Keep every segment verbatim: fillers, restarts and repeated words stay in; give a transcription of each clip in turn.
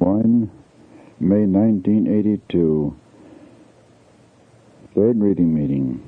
one, May nineteen eighty-two. Third reading meeting.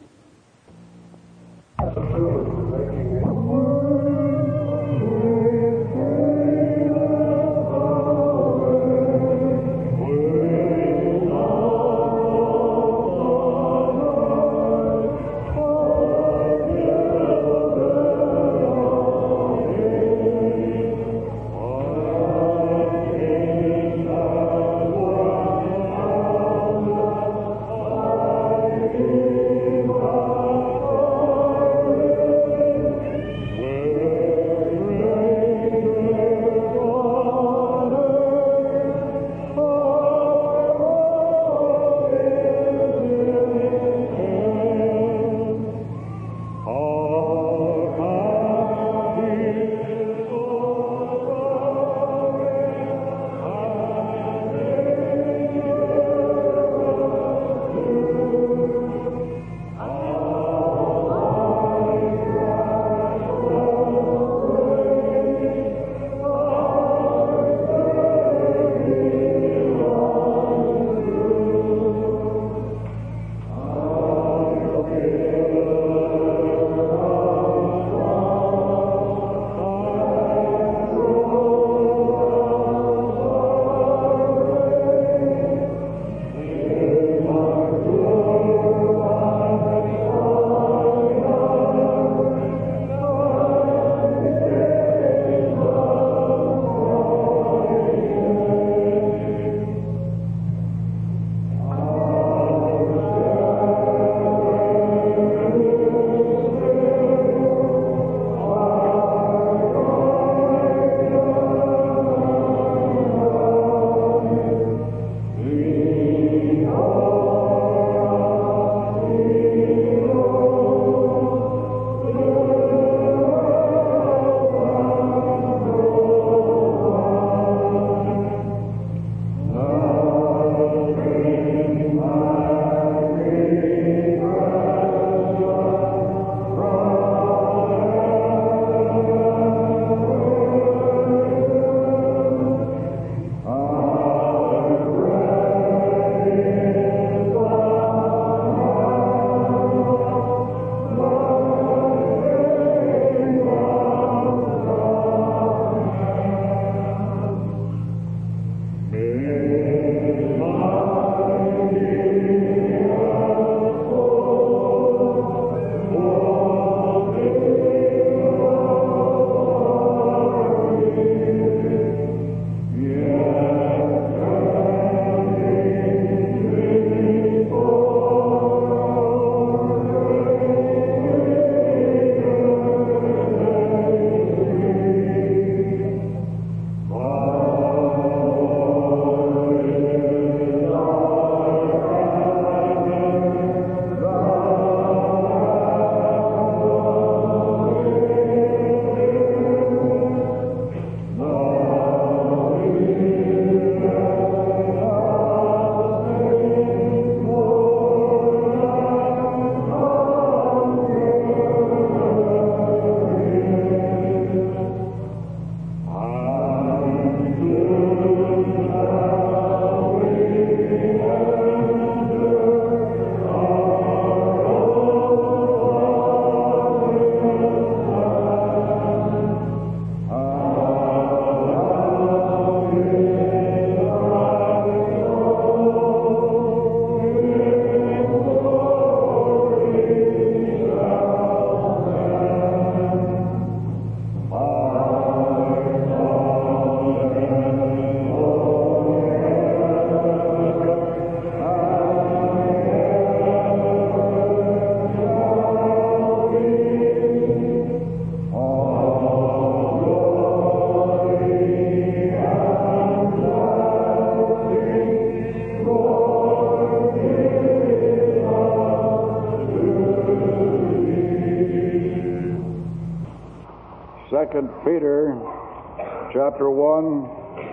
Second Peter, chapter one,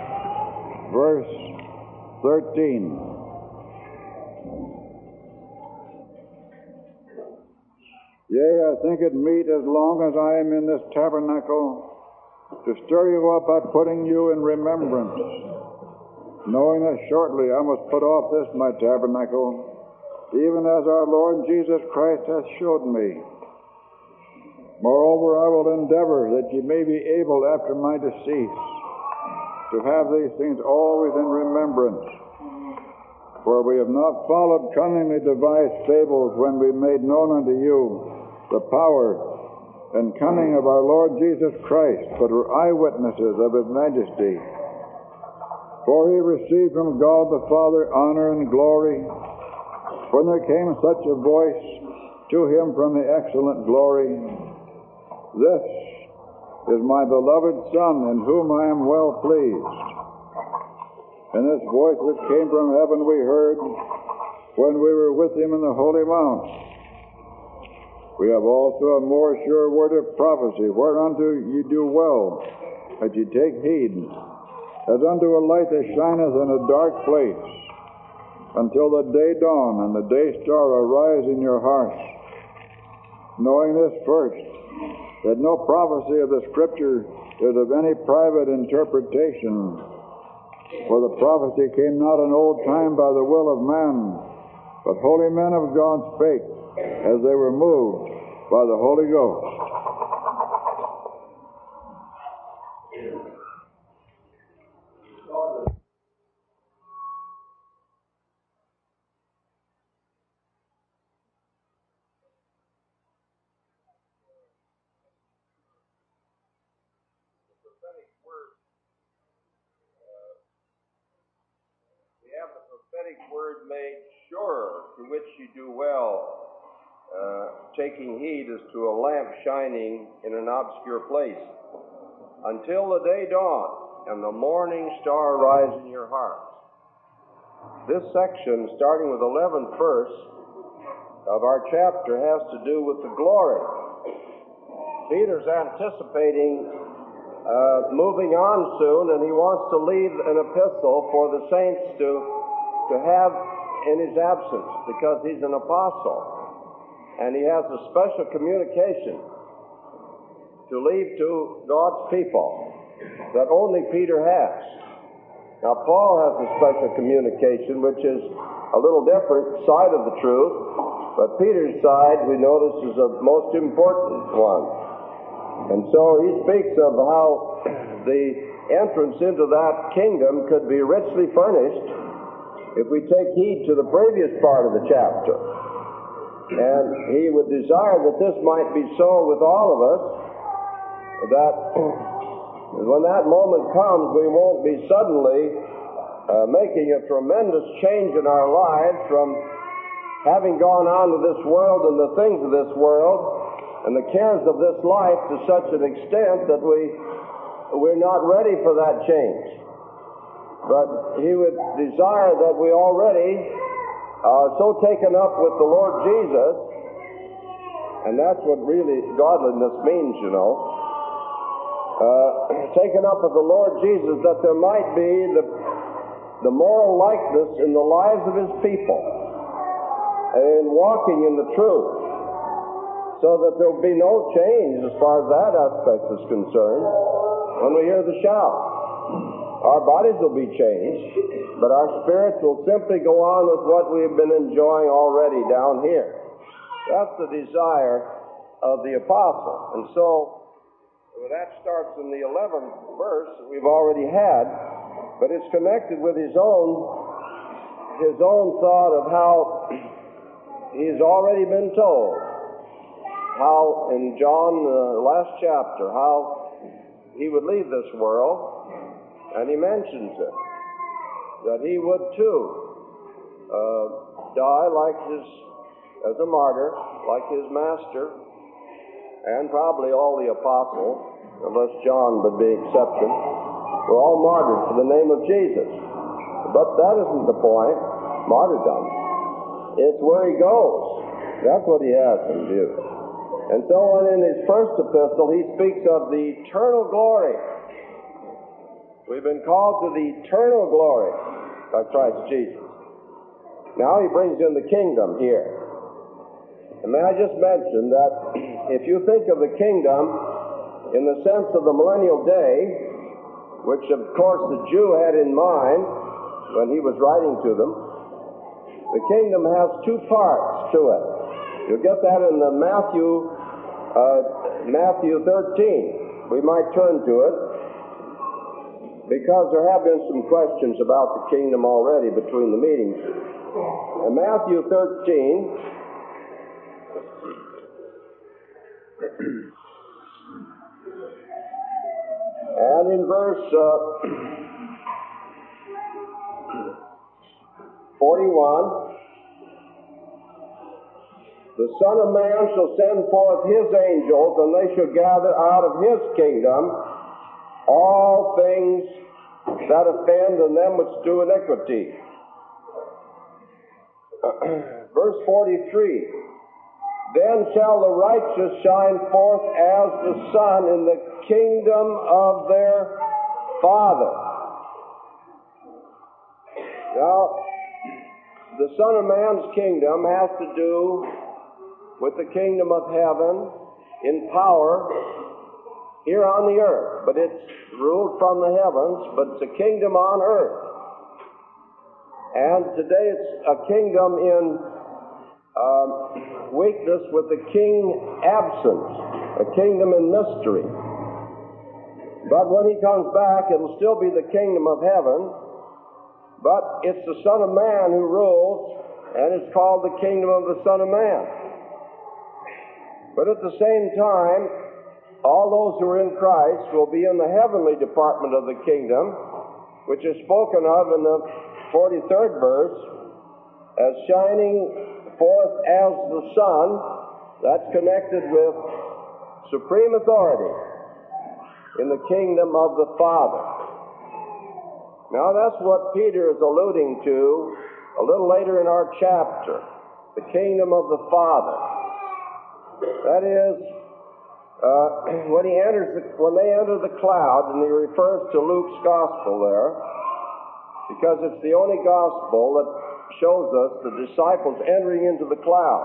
verse thirteen. Yea, I think it meet, as long as I am in this tabernacle, to stir you up by putting you in remembrance knowing that shortly I must put off this my tabernacle, even as our Lord Jesus Christ hath showed me. Moreover, I will endeavor that ye may be able after my decease to have these things always in remembrance. For we have not followed cunningly devised fables when we made known unto you the power and cunning of our Lord Jesus Christ, but were eyewitnesses of his majesty. For he received from God the Father honor and glory, when there came such a voice to him from the excellent glory, This is my beloved Son, in whom I am well pleased. And this voice which came from heaven we heard when we were with him in the holy mount. We have also a more sure word of prophecy, whereunto ye do well, that ye take heed, as unto a light that shineth in a dark place, until the day dawn and the day star arise in your hearts. Knowing this first, that no prophecy of the Scripture is of any private interpretation, for the prophecy came not in old time by the will of man, but holy men of God spake, as they were moved by the Holy Ghost. Word made sure, to which you do well, uh, taking heed as to a lamp shining in an obscure place, until the day dawn and the morning star rise in your hearts. This section, starting with the eleventh verse of our chapter, has to do with the glory. Peter's anticipating uh, moving on soon, and he wants to leave an epistle for the saints to to have in his absence, because he's an apostle and he has a special communication to leave to God's people that only Peter has. Now, Paul has a special communication which is a little different side of the truth, but Peter's side we notice is a most important one. And so he speaks of how the entrance into that kingdom could be richly furnished if we take heed to the previous part of the chapter. And he would desire that this might be so with all of us, that when that moment comes, we won't be suddenly uh, making a tremendous change in our lives from having gone on to this world and the things of this world and the cares of this life to such an extent that we, we're not ready for that change. But he would desire that we already are so taken up with the Lord Jesus, and that's what really godliness means, you know, uh, taken up with the Lord Jesus, that there might be the, the moral likeness in the lives of his people, and walking in the truth, so that there will be no change as far as that aspect is concerned when we hear the shout. Our bodies will be changed, but our spirits will simply go on with what we've been enjoying already down here. That's the desire of the apostle. And so, well, that starts in the eleventh verse that we've already had, but it's connected with his own, his own thought of how he's already been told, how in John, the last chapter, how he would leave this world. And he mentions it, that he would too uh, die like his, as a martyr, like his master, and probably all the apostles, unless John would be excepted, were all martyred for the name of Jesus. But that isn't the point, martyrdom. It's where he goes. That's what he has in view. And so when in his first epistle he speaks of the eternal glory, we've been called to the eternal glory by Christ Jesus. Now he brings in the kingdom here. And may I just mention that if you think of the kingdom in the sense of the millennial day, which of course the Jew had in mind, when he was writing to them. The kingdom has two parts to it. You'll get that in the Matthew, uh, Matthew thirteen. We might turn to it, because there have been some questions about the kingdom already between the meetings. In Matthew thirteen, and in verse uh, forty-one, the Son of Man shall send forth his angels, and they shall gather out of his kingdom all things that offend and them which do iniquity. Verse forty-three, then shall the righteous shine forth as the sun in the kingdom of their Father. Now, the Son of Man's kingdom has to do with the kingdom of heaven in power here on the earth, but it's ruled from the heavens, but it's a kingdom on earth. And today it's a kingdom in um, weakness with the king absent, a kingdom in mystery. But when he comes back, it'll still be the kingdom of heaven, but it's the Son of Man who rules, and it's called the kingdom of the Son of Man. But at the same time, all those who are in Christ will be in the heavenly department of the kingdom, which is spoken of in the forty-third verse, as shining forth as the sun. That's connected with supreme authority in the kingdom of the Father. Now that's what Peter is alluding to a little later in our chapter, the kingdom of the Father. That is, uh, when he enters, the, when they enter the cloud, and he refers to Luke's gospel there, because it's the only gospel that shows us the disciples entering into the cloud.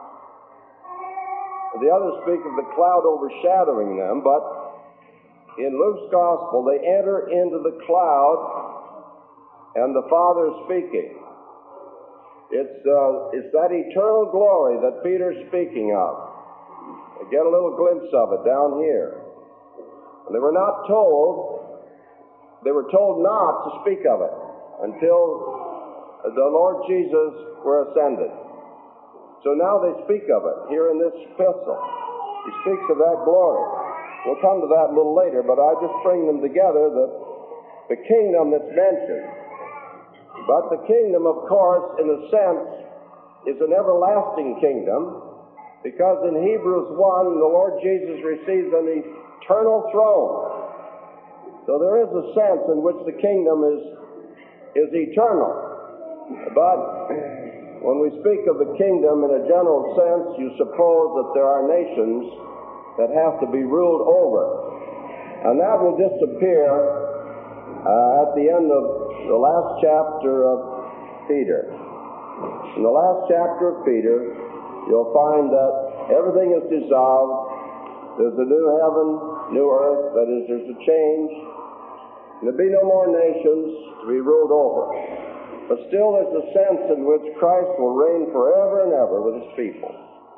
The others speak of the cloud overshadowing them, but in Luke's gospel, they enter into the cloud, and the Father is speaking. It's, uh, it's that eternal glory that Peter's speaking of. I get a little glimpse of it down here. And they were not told, they were told not to speak of it until the Lord Jesus were ascended. So now they speak of it here in this epistle. He speaks of that glory. We'll come to that a little later, but I just bring them together, the, the kingdom that's mentioned. But the kingdom, of course, in a sense, is an everlasting kingdom, because in Hebrews one, the Lord Jesus receives an eternal throne. So there is a sense in which the kingdom is, is eternal. But when we speak of the kingdom in a general sense, you suppose that there are nations that have to be ruled over. And that will disappear uh, at the end of the last chapter of Peter. In the last chapter of Peter, you'll find that everything is dissolved. There's a new heaven, new earth. That is, there's a change. There'll be no more nations to be ruled over. But still there's a sense in which Christ will reign forever and ever with his people.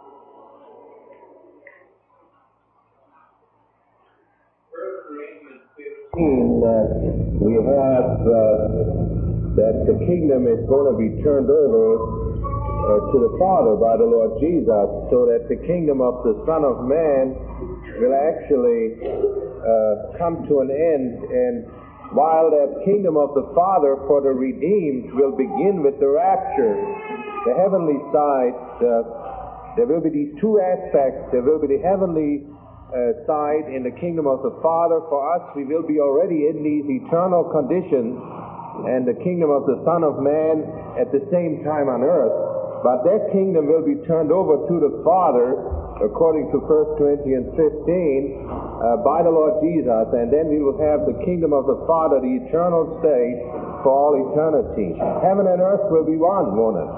That we have uh, that the kingdom is going to be turned over Uh, to the Father by the Lord Jesus, so that the kingdom of the Son of Man will actually uh, come to an end. And while that kingdom of the Father for the redeemed will begin with the rapture, the heavenly side, uh, there will be these two aspects. There will be the heavenly uh, side in the kingdom of the Father. For us, we will be already in these eternal conditions, and the kingdom of the Son of Man at the same time on earth. But that kingdom will be turned over to the Father, according to First Corinthians fifteen, uh, by the Lord Jesus, and then we will have the kingdom of the Father, the eternal state, for all eternity. Heaven and earth will be one, won't it?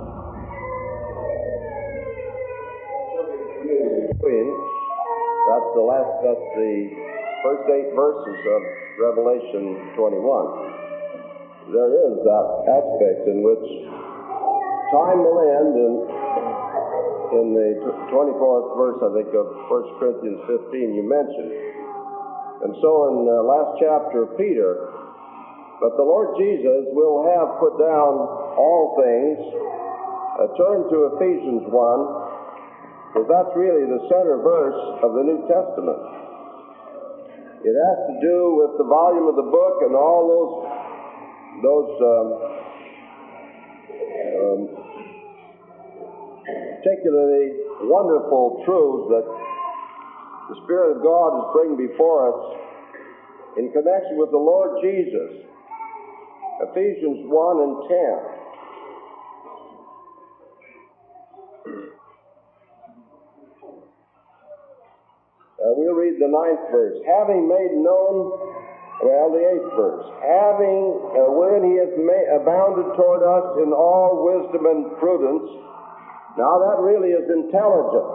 That's the last, that's the first eight verses of Revelation twenty-one. there is that aspect in which time will end, and in the twenty-fourth verse, I think, of First Corinthians fifteen, you mentioned. And so in the last chapter of Peter, but the Lord Jesus will have put down all things. Uh, turn to Ephesians one, because that's really the center verse of the New Testament. It has to do with the volume of the book and all those, those um, um, particularly wonderful truths that the Spirit of God is bringing before us in connection with the Lord Jesus. Ephesians one and ten. Uh, we'll read the ninth verse. Having made known, well, the eighth verse. Having, uh, wherein he has ma- abounded toward us in all wisdom and prudence. Now that really is intelligence.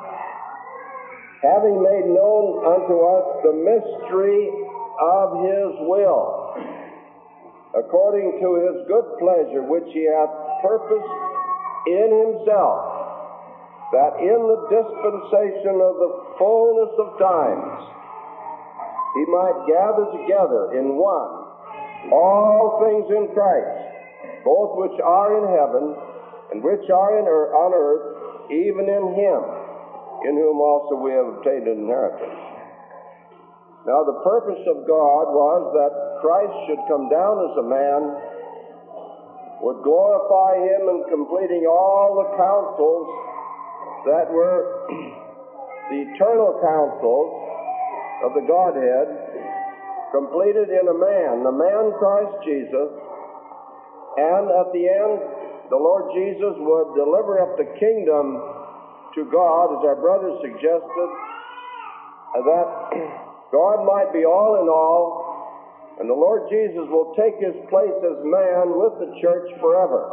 Having made known unto us the mystery of his will, according to his good pleasure, which he hath purposed in himself, that in the dispensation of the fullness of times he might gather together in one all things in Christ, both which are in heaven and which are in earth, on earth, even in him, in whom also we have obtained an inheritance. Now the purpose of God was that Christ should come down as a man, would glorify him in completing all the counsels that were the eternal counsels of the Godhead, completed in a man, the man Christ Jesus, and at the end, the Lord Jesus would deliver up the kingdom to God, as our brother suggested, that God might be all in all, and the Lord Jesus will take his place as man with the church forever,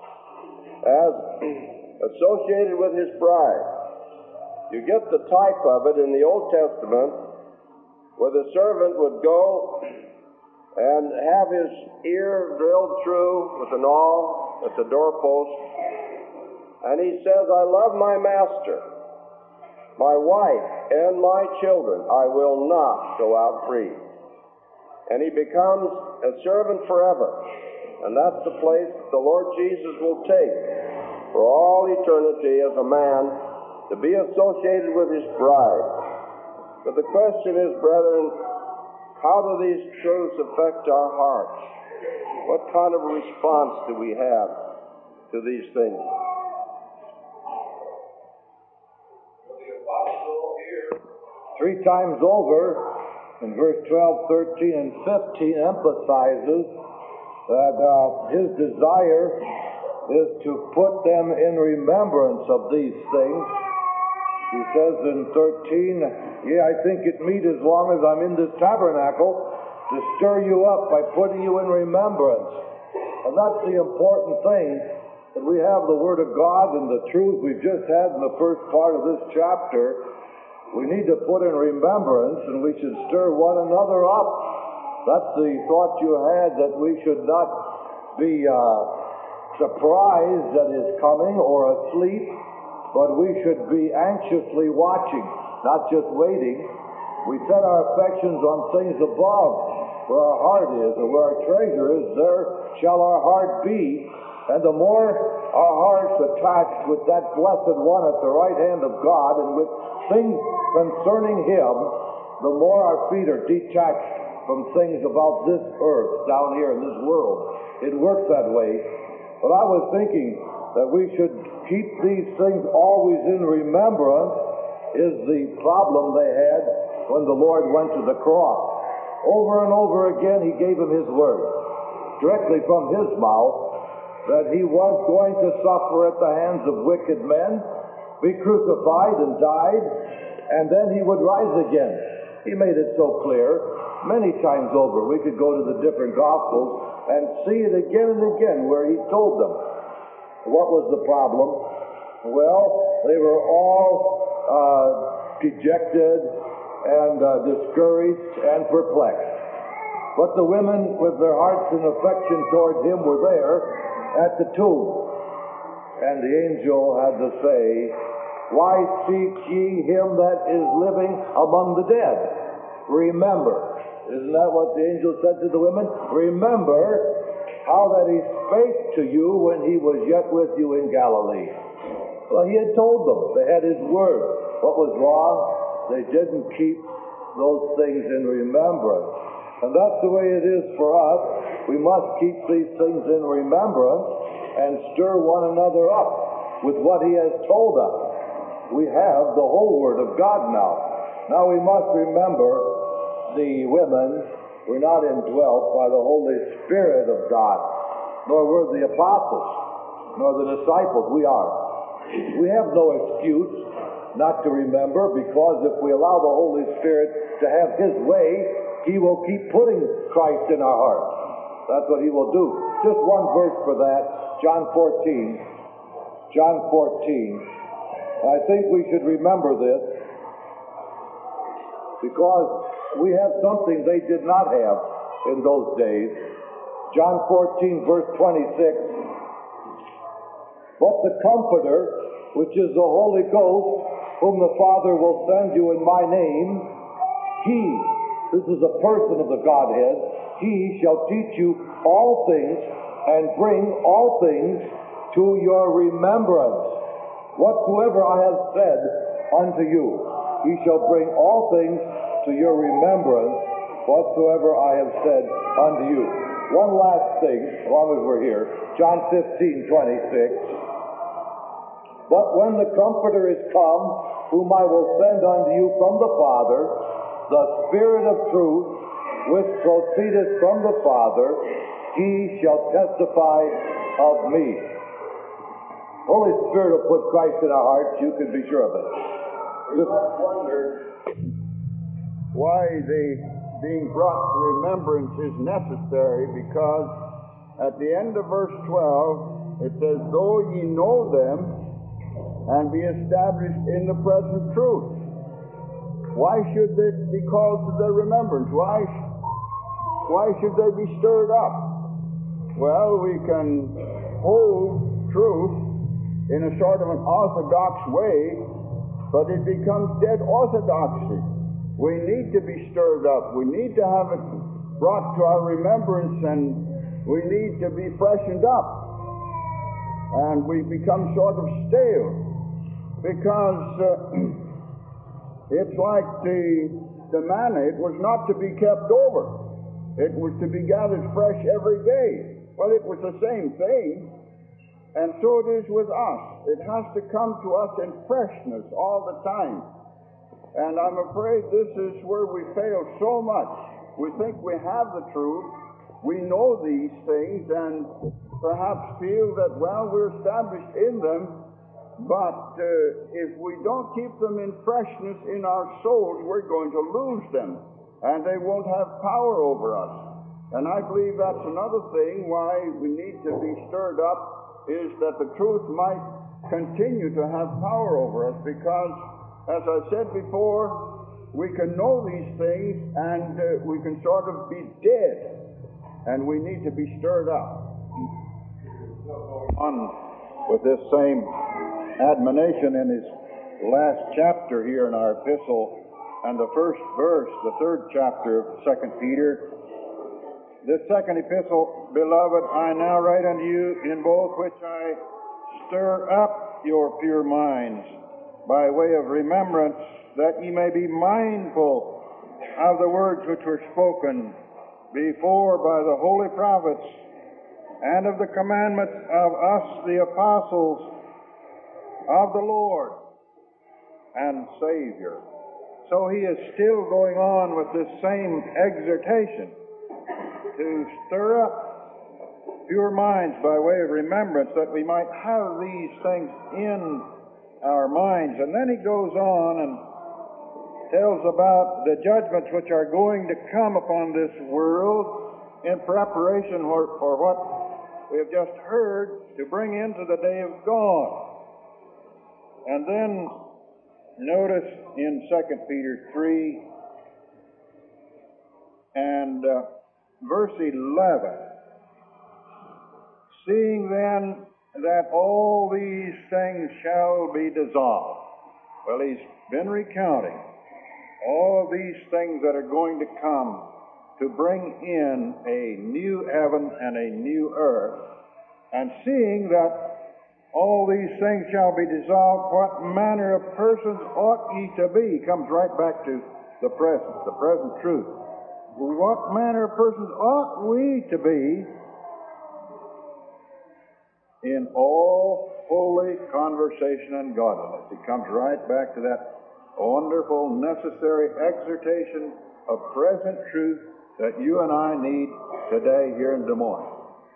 as associated with his bride. You get the type of it in the Old Testament, where the servant would go and have his ear drilled through with an awl at the doorpost, and he says, I love my master, my wife, and my children. I will not go out free. And he becomes a servant forever. And that's the place the Lord Jesus will take for all eternity as a man, to be associated with his bride. But the question is, brethren, how do these truths affect our hearts? What kind of a response do we have to these things? Three times over, in verse twelve, thirteen, and fifteen, emphasizes that uh, his desire is to put them in remembrance of these things. He says in thirteen, yeah, I think it meet as long as I'm in this tabernacle to stir you up by putting you in remembrance. And that's the important thing, that we have the Word of God and the truth we've just had in the first part of this chapter. We need to put in remembrance, and we should stir one another up. That's the thought you had, that we should not be uh, surprised at his coming or asleep, but we should be anxiously watching, not just waiting. We set our affections on things above, where our heart is, and where our treasure is, there shall our heart be. And the more our heart's attached with that blessed one at the right hand of God, and with things concerning him, the more our feet are detached from things about this earth, down here in this world. It works that way. But I was thinking that we should keep these things always in remembrance, is the problem they had when the Lord went to the cross. Over and over again he gave them his word, directly from his mouth, that he was going to suffer at the hands of wicked men, be crucified and died, and then he would rise again. He made it so clear many times over. We could go to the different Gospels and see it again and again where he told them. What was the problem? Well, they were all uh, dejected and uh, discouraged and perplexed. But the women, with their hearts and affection toward him, were there at the tomb. And the angel had to say, "Why seek ye him that is living among the dead? Remember." Isn't that what the angel said to the women? "Remember how that he spake to you when he was yet with you in Galilee." Well, he had told them. They had his word. What was wrong? They didn't keep those things in remembrance. And that's the way it is for us. We must keep these things in remembrance and stir one another up with what he has told us. We have the whole Word of God now. Now we must remember the women were not indwelt by the Holy Spirit of God, nor were the apostles, nor the disciples. We are. We have no excuse not to remember, because if we allow the Holy Spirit to have his way, he will keep putting Christ in our hearts. That's what he will do. Just one verse for that, John fourteen. John fourteen. I think we should remember this, because we have something they did not have in those days. John fourteen, verse twenty-six. "But the Comforter, which is the Holy Ghost, whom the Father will send you in my name, he," this is a person of the Godhead, "he shall teach you all things and bring all things to your remembrance. Whatsoever I have said unto you, he shall bring all things to your remembrance, whatsoever I have said unto you." One last thing, as long as we're here, John fifteen, twenty-six. "But when the Comforter is come, whom I will send unto you from the Father, the Spirit of truth, which proceedeth from the Father, he shall testify of me." Holy Spirit will put Christ in our hearts, you can be sure of it. We must wonder why the being brought to remembrance is necessary, because at the end of verse twelve, it says, "Though ye know them, and be established in the present truth." Why should this be called to their remembrance? Why, why should they be stirred up? Well, we can hold truth in a sort of an orthodox way, but it becomes dead orthodoxy. We need to be stirred up. We need to have it brought to our remembrance, and we need to be freshened up. And we become sort of stale, because uh, it's like the, the manna. It was not to be kept over. It was to be gathered fresh every day. Well, it was the same thing. And so it is with us. It has to come to us in freshness all the time. And I'm afraid this is where we fail so much. We think we have the truth. We know these things and perhaps feel that, well, we're established in them. But uh, if we don't keep them in freshness in our souls, we're going to lose them. And they won't have power over us. And I believe that's another thing why we need to be stirred up, is that the truth might continue to have power over us, because, as I said before, we can know these things and uh, we can sort of be dead, and we need to be stirred up. On with this same admonition in his last chapter here in our epistle, and the first verse, the third chapter of Second Peter. "This second epistle, beloved, I now write unto you, in both which I stir up your pure minds by way of remembrance, that ye may be mindful of the words which were spoken before by the holy prophets, and of the commandments of us, the apostles of the Lord and Savior." So he is still going on with this same exhortation to stir up pure minds by way of remembrance, that we might have these things in our minds. And then he goes on and tells about the judgments which are going to come upon this world in preparation for, for what we have just heard, to bring into the day of God. And then notice in Second Peter three and uh, verse eleven. Seeing then that all these things shall be dissolved. Well, he's been recounting all of these things that are going to come to bring in a new heaven and a new earth. And seeing that all these things shall be dissolved, what manner of persons ought ye to be? Comes right back to the present, the present truth. What manner of persons ought we to be in all holy conversation and godliness? It comes right back to that wonderful, necessary exhortation of present truth that you and I need today here in Des Moines.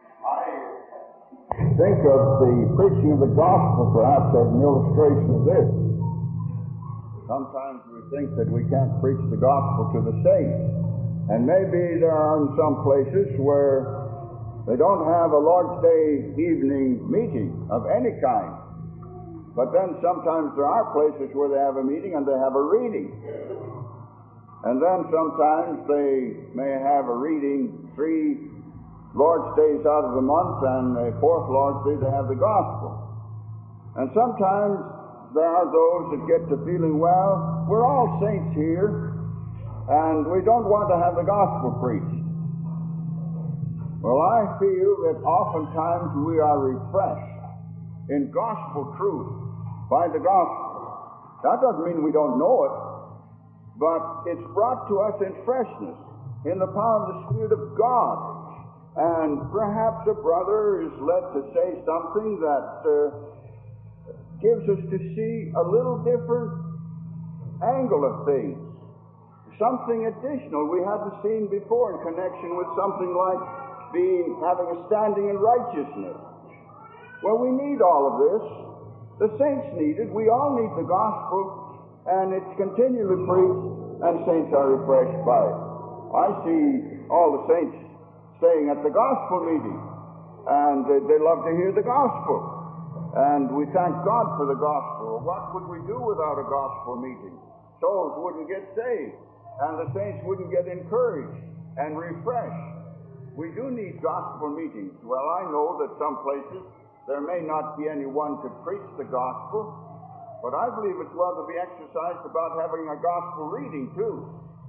I think of the preaching of the gospel perhaps as an illustration of this. Sometimes we think that we can't preach the gospel to the saints, and maybe there are some places where they don't have a Lord's Day evening meeting of any kind. But then sometimes there are places where they have a meeting and they have a reading. And then sometimes they may have a reading three Lord's Days out of the month, and the fourth Lord's Day they have the gospel. And sometimes there are those that get to feeling, well, we're all saints here, and we don't want to have the gospel preached. Well, I feel that oftentimes we are refreshed in gospel truth by the gospel. That doesn't mean we don't know it, but it's brought to us in freshness, in the power of the Spirit of God. And perhaps a brother is led to say something that uh, gives us to see a little different angle of things, something additional we hadn't seen before in connection with something like being having a standing in righteousness. Well, we need all of this. The saints need it. We all need the gospel, and it's continually preached, and saints are refreshed by it. I see all the saints staying at the gospel meeting, and they, they love to hear the gospel. And we thank God for the gospel. What would we do without a gospel meeting? Souls wouldn't get saved, and the saints wouldn't get encouraged and refreshed. We do need gospel meetings. Well, I know that some places there may not be anyone to preach the gospel, but I believe it's well to be exercised about having a gospel reading too.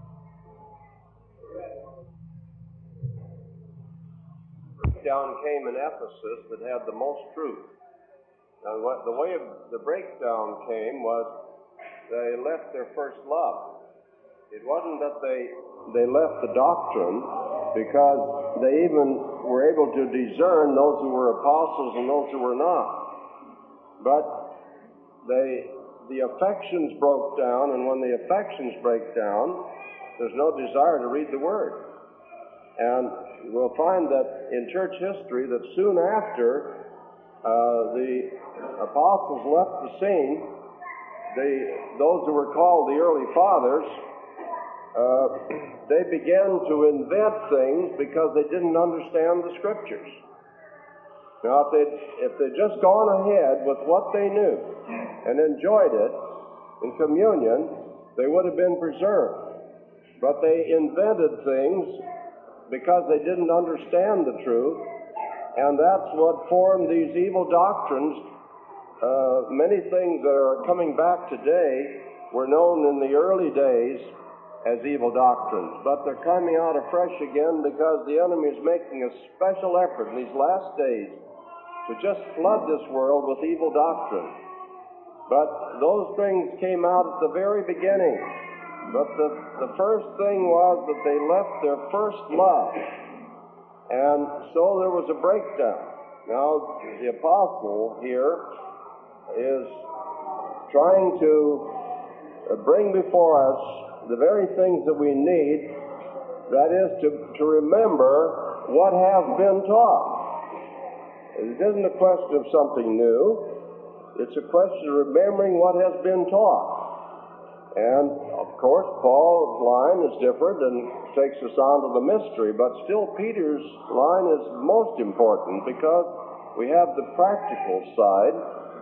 Breakdown came in Ephesus that had the most truth. And what, the way of the breakdown came was they left their first love. It wasn't that they they left the doctrine, because they even were able to discern those who were apostles and those who were not. But they the affections broke down, and when the affections break down, there's no desire to read the Word. And we'll find that in church history that soon after uh, the apostles left the scene, the those who were called the early fathers, uh, they began to invent things because they didn't understand the Scriptures. Now, if they'd, if they'd just gone ahead with what they knew and enjoyed it in communion, they would have been preserved. But they invented things because they didn't understand the truth, and that's what formed these evil doctrines. Uh, many things that are coming back today were known in the early days as evil doctrines, but they're coming out afresh again because the enemy is making a special effort in these last days to just flood this world with evil doctrine. But those things came out at the very beginning. But the, the first thing was that they left their first love. And so there was a breakdown. Now, the apostle here is trying to bring before us the very things that we need, that is, to, to remember what has been taught. It isn't a question of something new. It's a question of remembering what has been taught. And, of course, Paul's line is different and takes us on to the mystery, but still Peter's line is most important because we have the practical side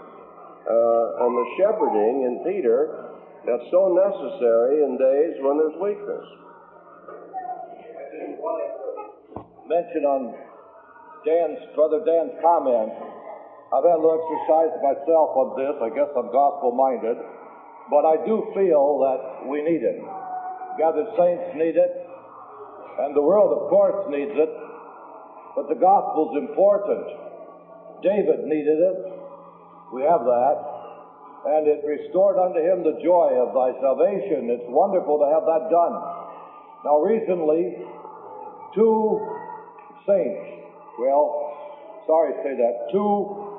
uh, and the shepherding in Peter that's so necessary in days when there's weakness. mention on Dan's, Brother Dan's comment. I've had a little exercise myself on this. I guess I'm gospel-minded. But I do feel that we need it. Gathered saints need it. And the world, of course, needs it. But the gospel's important. David needed it. We have that. And it restored unto him the joy of thy salvation. It's wonderful to have that done. Now, recently, two saints, well, sorry to say that, two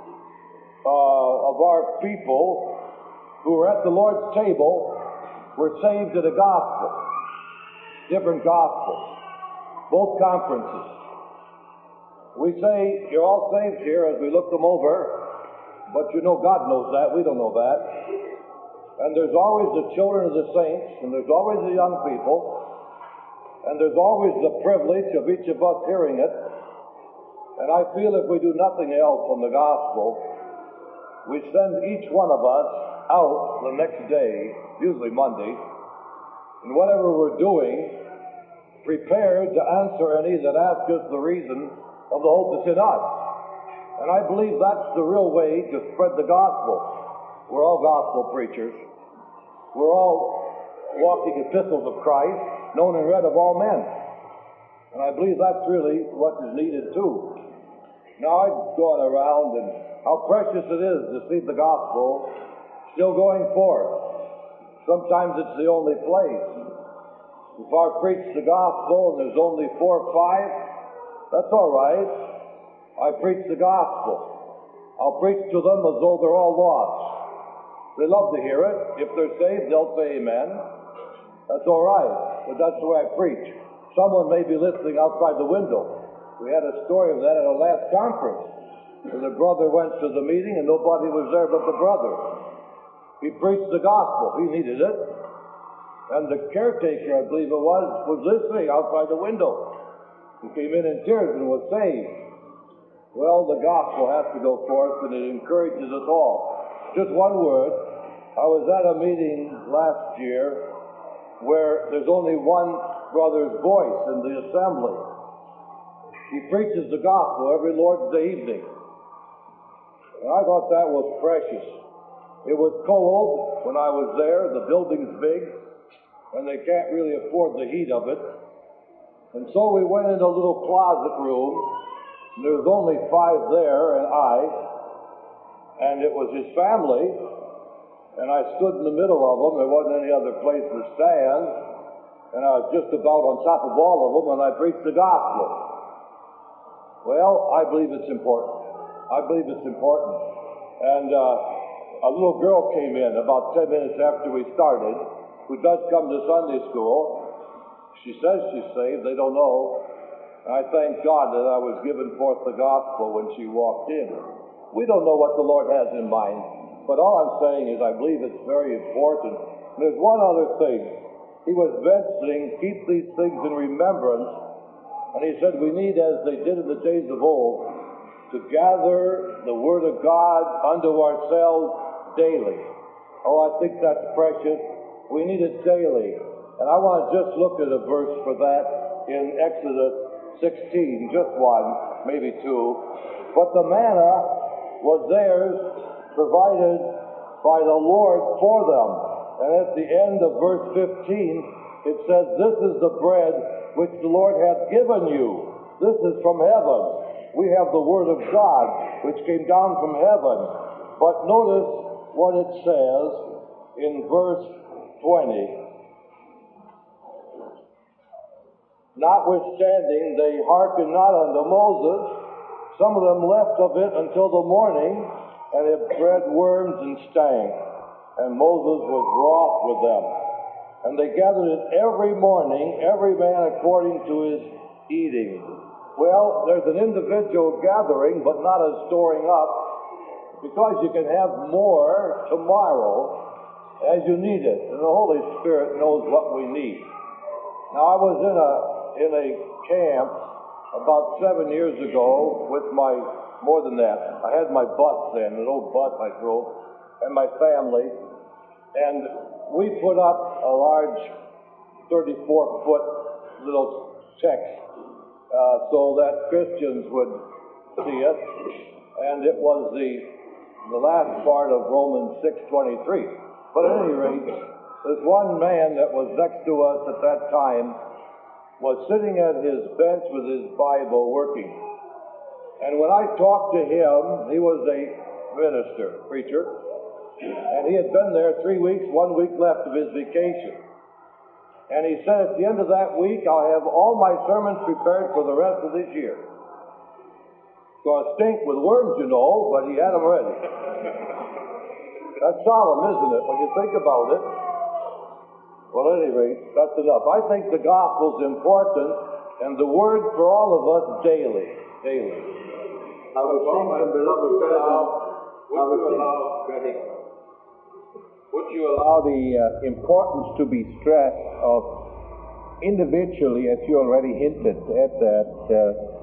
uh, of our people who were at the Lord's table were saved to the gospel. Different gospels. Both conferences. We say, you're all saved here as we look them over. But you know, God knows that. We don't know that. And there's always the children of the saints, and there's always the young people, and there's always the privilege of each of us hearing it. And I feel if we do nothing else on the gospel, we send each one of us out the next day, usually Monday, and whatever we're doing, prepared to answer any that ask us the reason of the hope that's in us. And I believe that's the real way to spread the gospel. We're all gospel preachers. We're all walking epistles of Christ, known and read of all men. And I believe that's really what is needed too. Now, I've gone around and how precious it is to see the gospel still going forth. Sometimes it's the only place. If I preach the gospel and there's only four or five, that's all right. I preach the gospel. I'll preach to them as though they're all lost. They love to hear it. If they're saved, they'll say amen. That's all right. But that's the way I preach. Someone may be listening outside the window. We had a story of that at our last conference. Where the brother went to the meeting and nobody was there but the brother. He preached the gospel. He needed it. And the caretaker, I believe it was, was listening outside the window. He came in in tears and was saved. Well, the gospel has to go forth, and it encourages us all. Just one word. I was at a meeting last year where there's only one brother's voice in the assembly. He preaches the gospel every Lord's Day evening. And I thought that was precious. It was cold when I was there. The building's big, and they can't really afford the heat of it. And so we went into a little closet room. There was only five there, and I, and it was his family, and I stood in the middle of them. There wasn't any other place to stand, and I was just about on top of all of them, and I preached the gospel. Well, I believe it's important. I believe it's important. And uh, a little girl came in about ten minutes after we started, who does come to Sunday school. She says she's saved. They don't know. I thank God that I was given forth the gospel when she walked in. We don't know what the Lord has in mind, but all I'm saying is I believe it's very important. And there's one other thing. He was mentioning, keep these things in remembrance, and he said we need, as they did in the days of old, to gather the Word of God unto ourselves daily. Oh, I think that's precious. We need it daily. And I want to just look at a verse for that in Exodus sixteen, just one, maybe two. But the manna was theirs, provided by the Lord for them. And at the end of verse fifteen, it says, this is the bread which the Lord hath given you. This is from heaven. We have the Word of God, which came down from heaven. But notice what it says in verse twenty. Notwithstanding, they hearkened not unto Moses. Some of them left of it until the morning, and it bred worms and stank. And Moses was wroth with them. And they gathered it every morning, every man according to his eating. Well, there's an individual gathering, but not a storing up, because you can have more tomorrow as you need it. And the Holy Spirit knows what we need. Now, I was in a in a camp about seven years ago with my, more than that, I had my bus then, an old bus I drove, and my family, and we put up a large thirty-four foot little text uh, so that Christians would see it. And it was the, the last part of Romans six twenty-three. But at any rate, this one man that was next to us at that time was sitting at his bench with his Bible working. And when I talked to him, he was a minister, preacher, and he had been there three weeks, one week left of his vacation. And he said, at the end of that week, I'll have all my sermons prepared for the rest of this year. It's going to stink with worms, you know, but he had them ready. That's solemn, isn't it, when you think about it? Well, at any rate, that's enough. I think the gospel's important, and the word for all of us daily. Daily. I was thinking, beloved brethren, I was thinking, would you allow the uh, importance to be stressed of individually, as you already hinted at that, uh,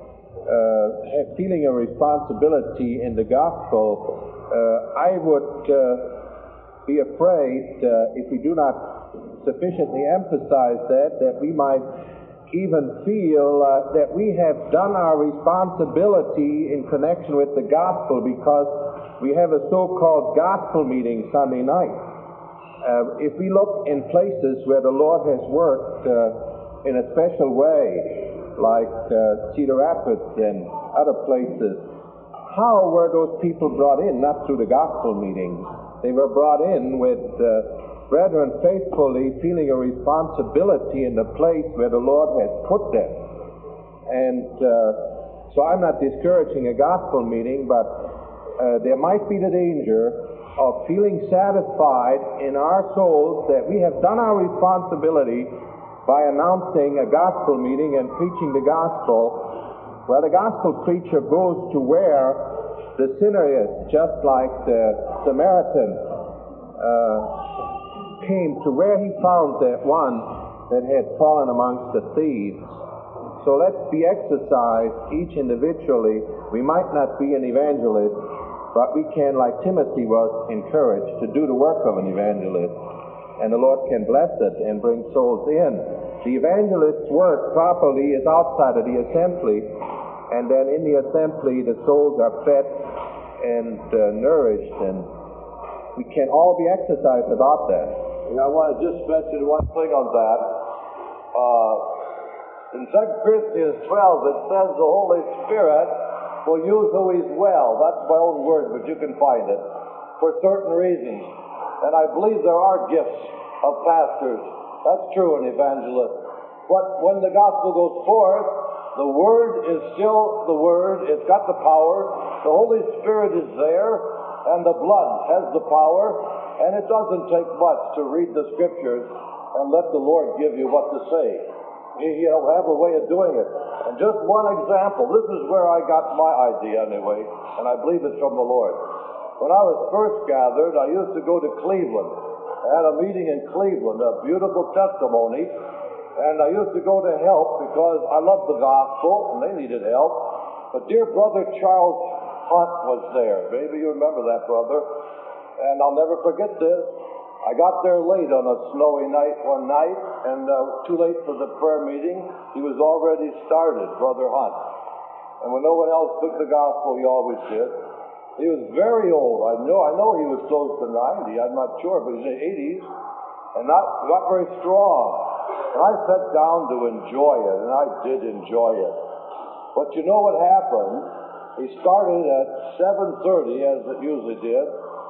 uh, feeling a responsibility in the gospel? Uh, I would uh, be afraid uh, if we do not sufficiently emphasize that, that we might even feel uh, that we have done our responsibility in connection with the gospel because we have a so-called gospel meeting Sunday night. Uh, if we look in places where the Lord has worked uh, in a special way, like uh, Cedar Rapids and other places, how were those people brought in? Not through the gospel meetings. They were brought in with uh, brethren faithfully feeling a responsibility in the place where the Lord has put them. And uh, so I'm not discouraging a gospel meeting, but uh, there might be the danger of feeling satisfied in our souls that we have done our responsibility by announcing a gospel meeting and preaching the gospel. Well, the gospel preacher goes to where the sinner is, just like the Samaritan uh, came to where he found that one that had fallen amongst the thieves. So let's be exercised each individually. We might not be an evangelist, but we can, like Timothy was encouraged, to do the work of an evangelist. And the Lord can bless it and bring souls in. The evangelist's work properly is outside of the assembly, and then in the assembly the souls are fed and uh, nourished, and we can all be exercised about that. Yeah, I want to just mention one thing on that. Uh, in Second Corinthians twelve, it says the Holy Spirit will use who He's well. That's my own word, but you can find it, for certain reasons. And I believe there are gifts of pastors. That's true in evangelists. But when the gospel goes forth, the Word is still the Word. It's got the power. The Holy Spirit is there, and the blood has the power. And it doesn't take much to read the Scriptures and let the Lord give you what to say. He'll have a way of doing it. And just one example. This is where I got my idea anyway, and I believe it's from the Lord. When I was first gathered, I used to go to Cleveland. I had a meeting in Cleveland, a beautiful testimony. And I used to go to help because I loved the gospel, and they needed help. But dear brother Charles Hunt was there. Maybe you remember that, brother. And I'll never forget this. I got there late on a snowy night one night, and uh, too late for the prayer meeting. He was already started, Brother Hunt. And when no one else took the gospel, he always did. He was very old. I know I know he was close to ninety. I'm not sure, but he's in the eighties, and not, not very strong. And I sat down to enjoy it, and I did enjoy it. But you know what happened? He started at seven thirty, as it usually did,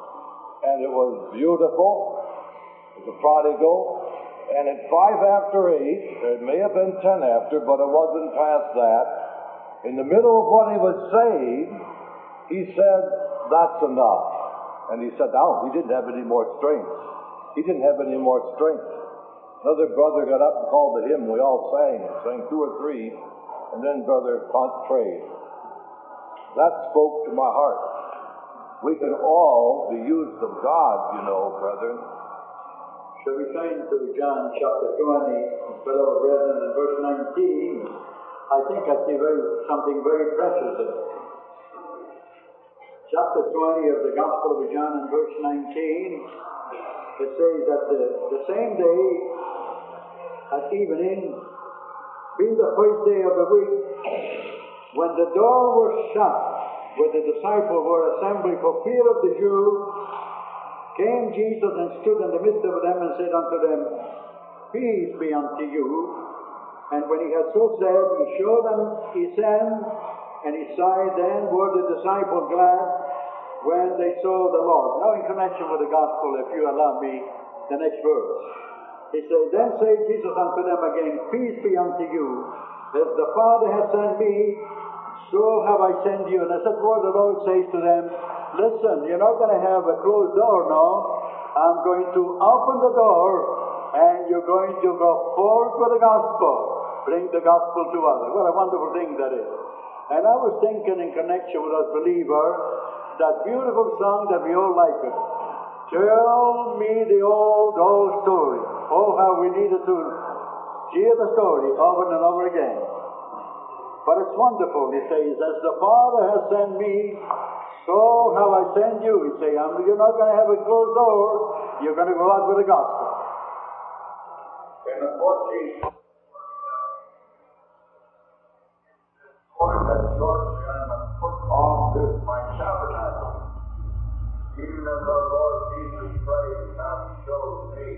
and it was beautiful. It was a prodigal. And at five after eight, it may have been ten after, but it wasn't past that, in the middle of what he was saying, he said, "That's enough." And he sat down. He didn't have any more strength. He didn't have any more strength. Another brother got up and called the hymn. We all sang it, sang two or three, and then Brother Hunt prayed. That spoke to my heart. We can all be used of God, you know, brethren. Shall we turn to John chapter twenty, beloved brethren, and verse nineteen? I think I see very, something very precious in it. Chapter twenty of the Gospel of John and verse nineteen, it says that the, the same day at evening, being the first day of the week, when the door was shut, where the disciples were assembling for fear of the Jews, came Jesus and stood in the midst of them and said unto them, Peace be unto you. And when he had so said, he showed them his hand and his side. Then were the disciples glad when they saw the Lord. Now in connection with the gospel, if you allow me, the next verse. He said, Then said Jesus unto them again, Peace be unto you. As the Father hath sent me, so have I sent you. And as that word the Lord says to them, Listen, you're not going to have a closed door now. I'm going to open the door, and you're going to go forth with the gospel. Bring the gospel to others. What a wonderful thing that is. And I was thinking in connection with us believers, that beautiful song that we all like it. Tell me the old, old story. Oh, how we needed to hear the story over and over again. But it's wonderful. He says, as the Father has sent me, so have I sent you. He says, you're not going to have a closed door. You're going to go out with the gospel. In the fourteenth that shortly I must put off this my tabernacle, even as our Lord Jesus Christ hath showed me.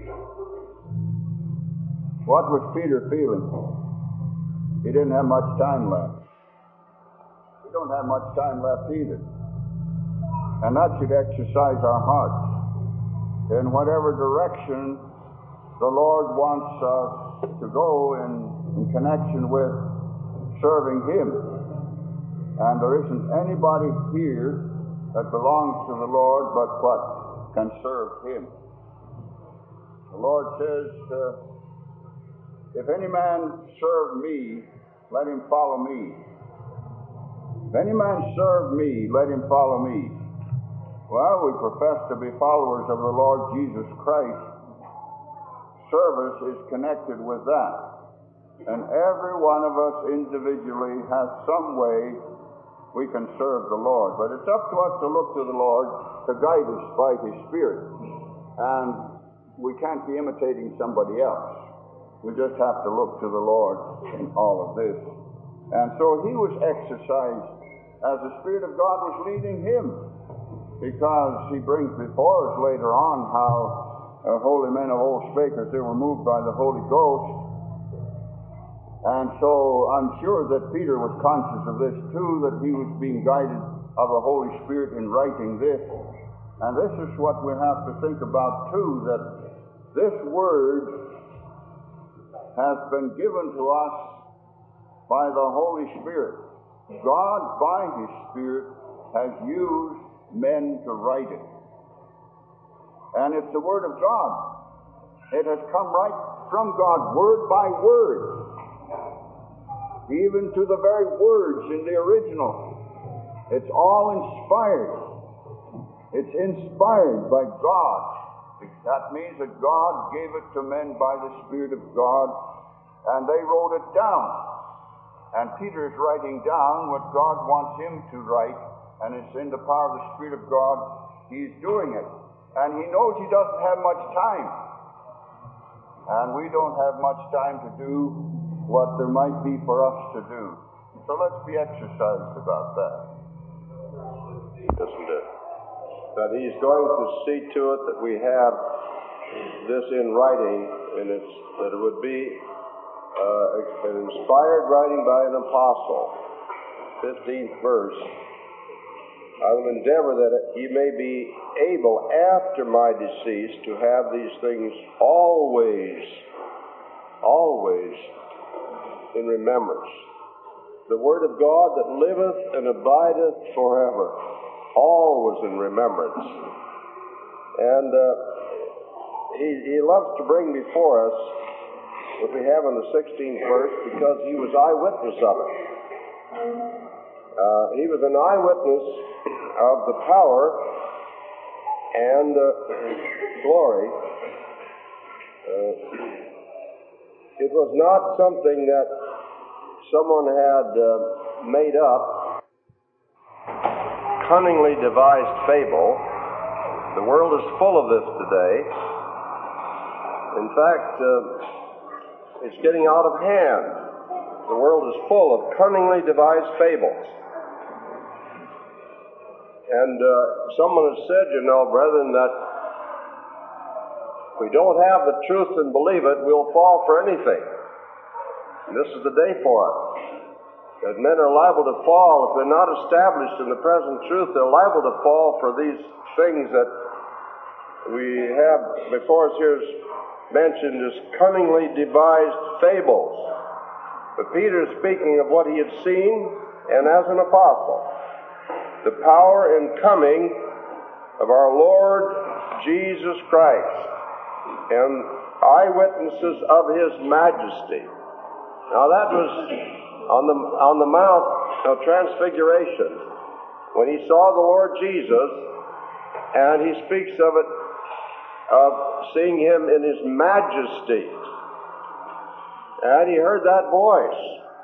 What was Peter feeling? He didn't have much time left. We don't have much time left either. And that should exercise our hearts in whatever direction the Lord wants us to go in, in connection with serving Him. And there isn't anybody here that belongs to the Lord but what can serve Him. The Lord says, uh, if any man serve me, let him follow me. If any man serve me, let him follow me. Well, we profess to be followers of the Lord Jesus Christ. Service is connected with that. And every one of us individually has some way we can serve the Lord. But it's up to us to look to the Lord to guide us by His Spirit. And we can't be imitating somebody else. We just have to look to the Lord in all of this. And so he was exercised as the Spirit of God was leading him, because he brings before us later on how uh, holy men of old spake as they were moved by the Holy Ghost. And so I'm sure that Peter was conscious of this too, that he was being guided of the Holy Spirit in writing this. And this is what we have to think about too, that this word has been given to us by the Holy Spirit. God, by His Spirit, has used men to write it. And it's the Word of God. It has come right from God, word by word, even to the very words in the original. It's all inspired. It's inspired by God. That means that God gave it to men by the Spirit of God, and they wrote it down. And Peter is writing down what God wants him to write, and it's in the power of the Spirit of God. He's doing it. And he knows he doesn't have much time. And we don't have much time to do what there might be for us to do. So let's be exercised about that. Isn't it? That he's going to see to it that we have this in writing, and it's that it would be uh, an inspired writing by an apostle. fifteenth verse. I will endeavor that ye may be able after my decease to have these things always, always in remembrance. The word of God that liveth and abideth forever, always in remembrance. And uh, he, he loves to bring before us what we have in the sixteenth verse, because he was eyewitness of it. Uh, he was an eyewitness of the power and uh, glory. Uh, it was not something that someone had uh, made up, cunningly devised fable. The world is full of this today. In fact, uh, it's getting out of hand. the world is full of cunningly devised fables. And uh, someone has said, you know, brethren, that if we don't have the truth and believe it, we'll fall for anything. And this is the day for it. That men are liable to fall. If they're not established in the present truth, they're liable to fall for these things that we have before us here mentioned as cunningly devised fables. But Peter is speaking of what he had seen, and as an apostle, the power and coming of our Lord Jesus Christ, and eyewitnesses of His majesty. Now that was on the on the Mount of Transfiguration, when he saw the Lord Jesus, and he speaks of it, of seeing Him in His majesty. And he heard that voice,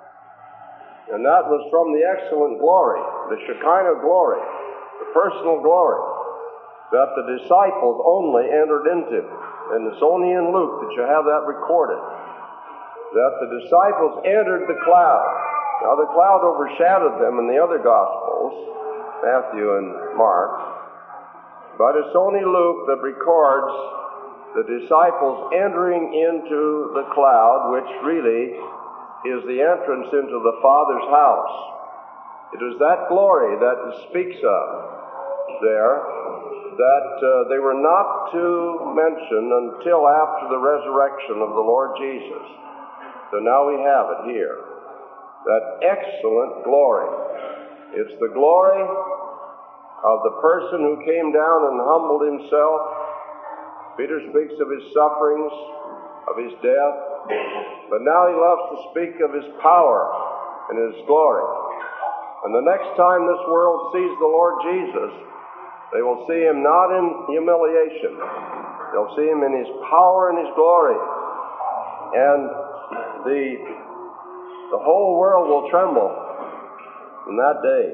and that was from the excellent glory, the Shekinah glory, the personal glory, that the disciples only entered into. And it's only in Luke that you have that recorded, that the disciples entered the cloud. Now the cloud overshadowed them in the other Gospels, Matthew and Mark, but it's only Luke that records the disciples entering into the cloud, which really is the entrance into the Father's house. It is that glory that it speaks of there, that uh, they were not to mention until after the resurrection of the Lord Jesus. So now we have it here. That excellent glory. It's the glory of the person who came down and humbled himself. Peter speaks of his sufferings, of his death, but now he loves to speak of his power and his glory. And the next time this world sees the Lord Jesus, they will see Him not in humiliation. They'll see Him in His power and His glory. And the, the whole world will tremble in that day.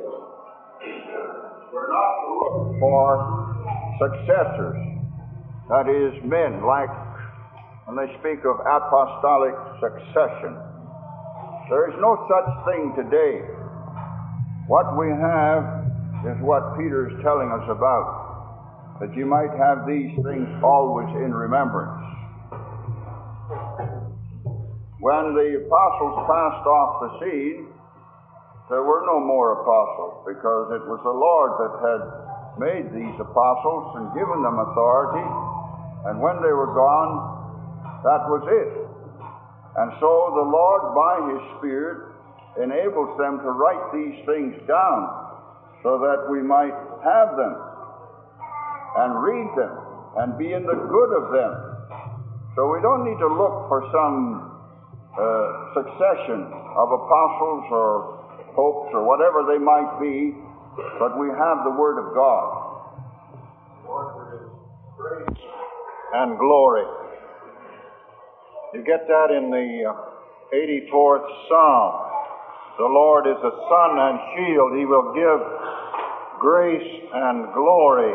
We're not looking for successors. That is, men, like when they speak of apostolic succession. There is no such thing today. What we have is what Peter is telling us about, that you might have these things always in remembrance. When the apostles passed off the scene, there were no more apostles, because it was the Lord that had made these apostles and given them authority, and when they were gone, that was it. And so the Lord, by His Spirit, enables them to write these things down, so that we might have them and read them and be in the good of them. So we don't need to look for some uh, succession of apostles or popes or whatever they might be, but we have the Word of God. Lord, for His grace and glory. You get that in the eighty-fourth Psalm. The Lord is a sun and shield. He will give grace and glory.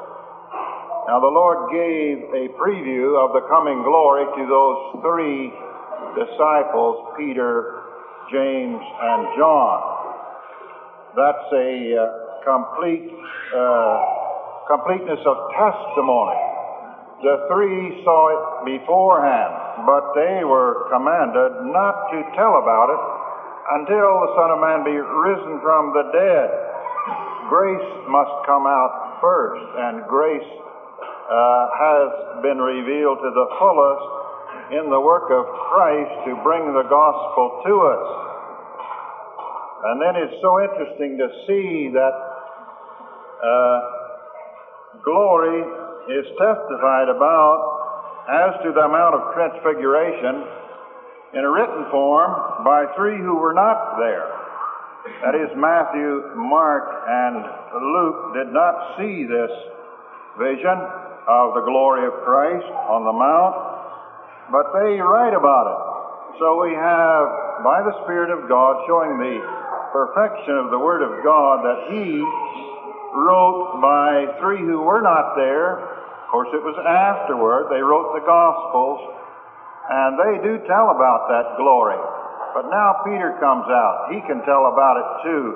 Now the Lord gave a preview of the coming glory to those three disciples, Peter, James, and John. That's a uh, complete uh, completeness of testimony. The three saw it beforehand, but they were commanded not to tell about it until the Son of Man be risen from the dead. Grace must come out first, and grace uh, has been revealed to the fullest in the work of Christ to bring the gospel to us. And then it's so interesting to see that uh, glory is testified about as to the Mount of Transfiguration in a written form by three who were not there. That is, Matthew, Mark, and Luke did not see this vision of the glory of Christ on the Mount, but they write about it. So we have, by the Spirit of God, showing the perfection of the Word of God, that He wrote by three who were not there. Of course, it was afterward. They wrote the Gospels, and they do tell about that glory. But now Peter comes out. He can tell about it too.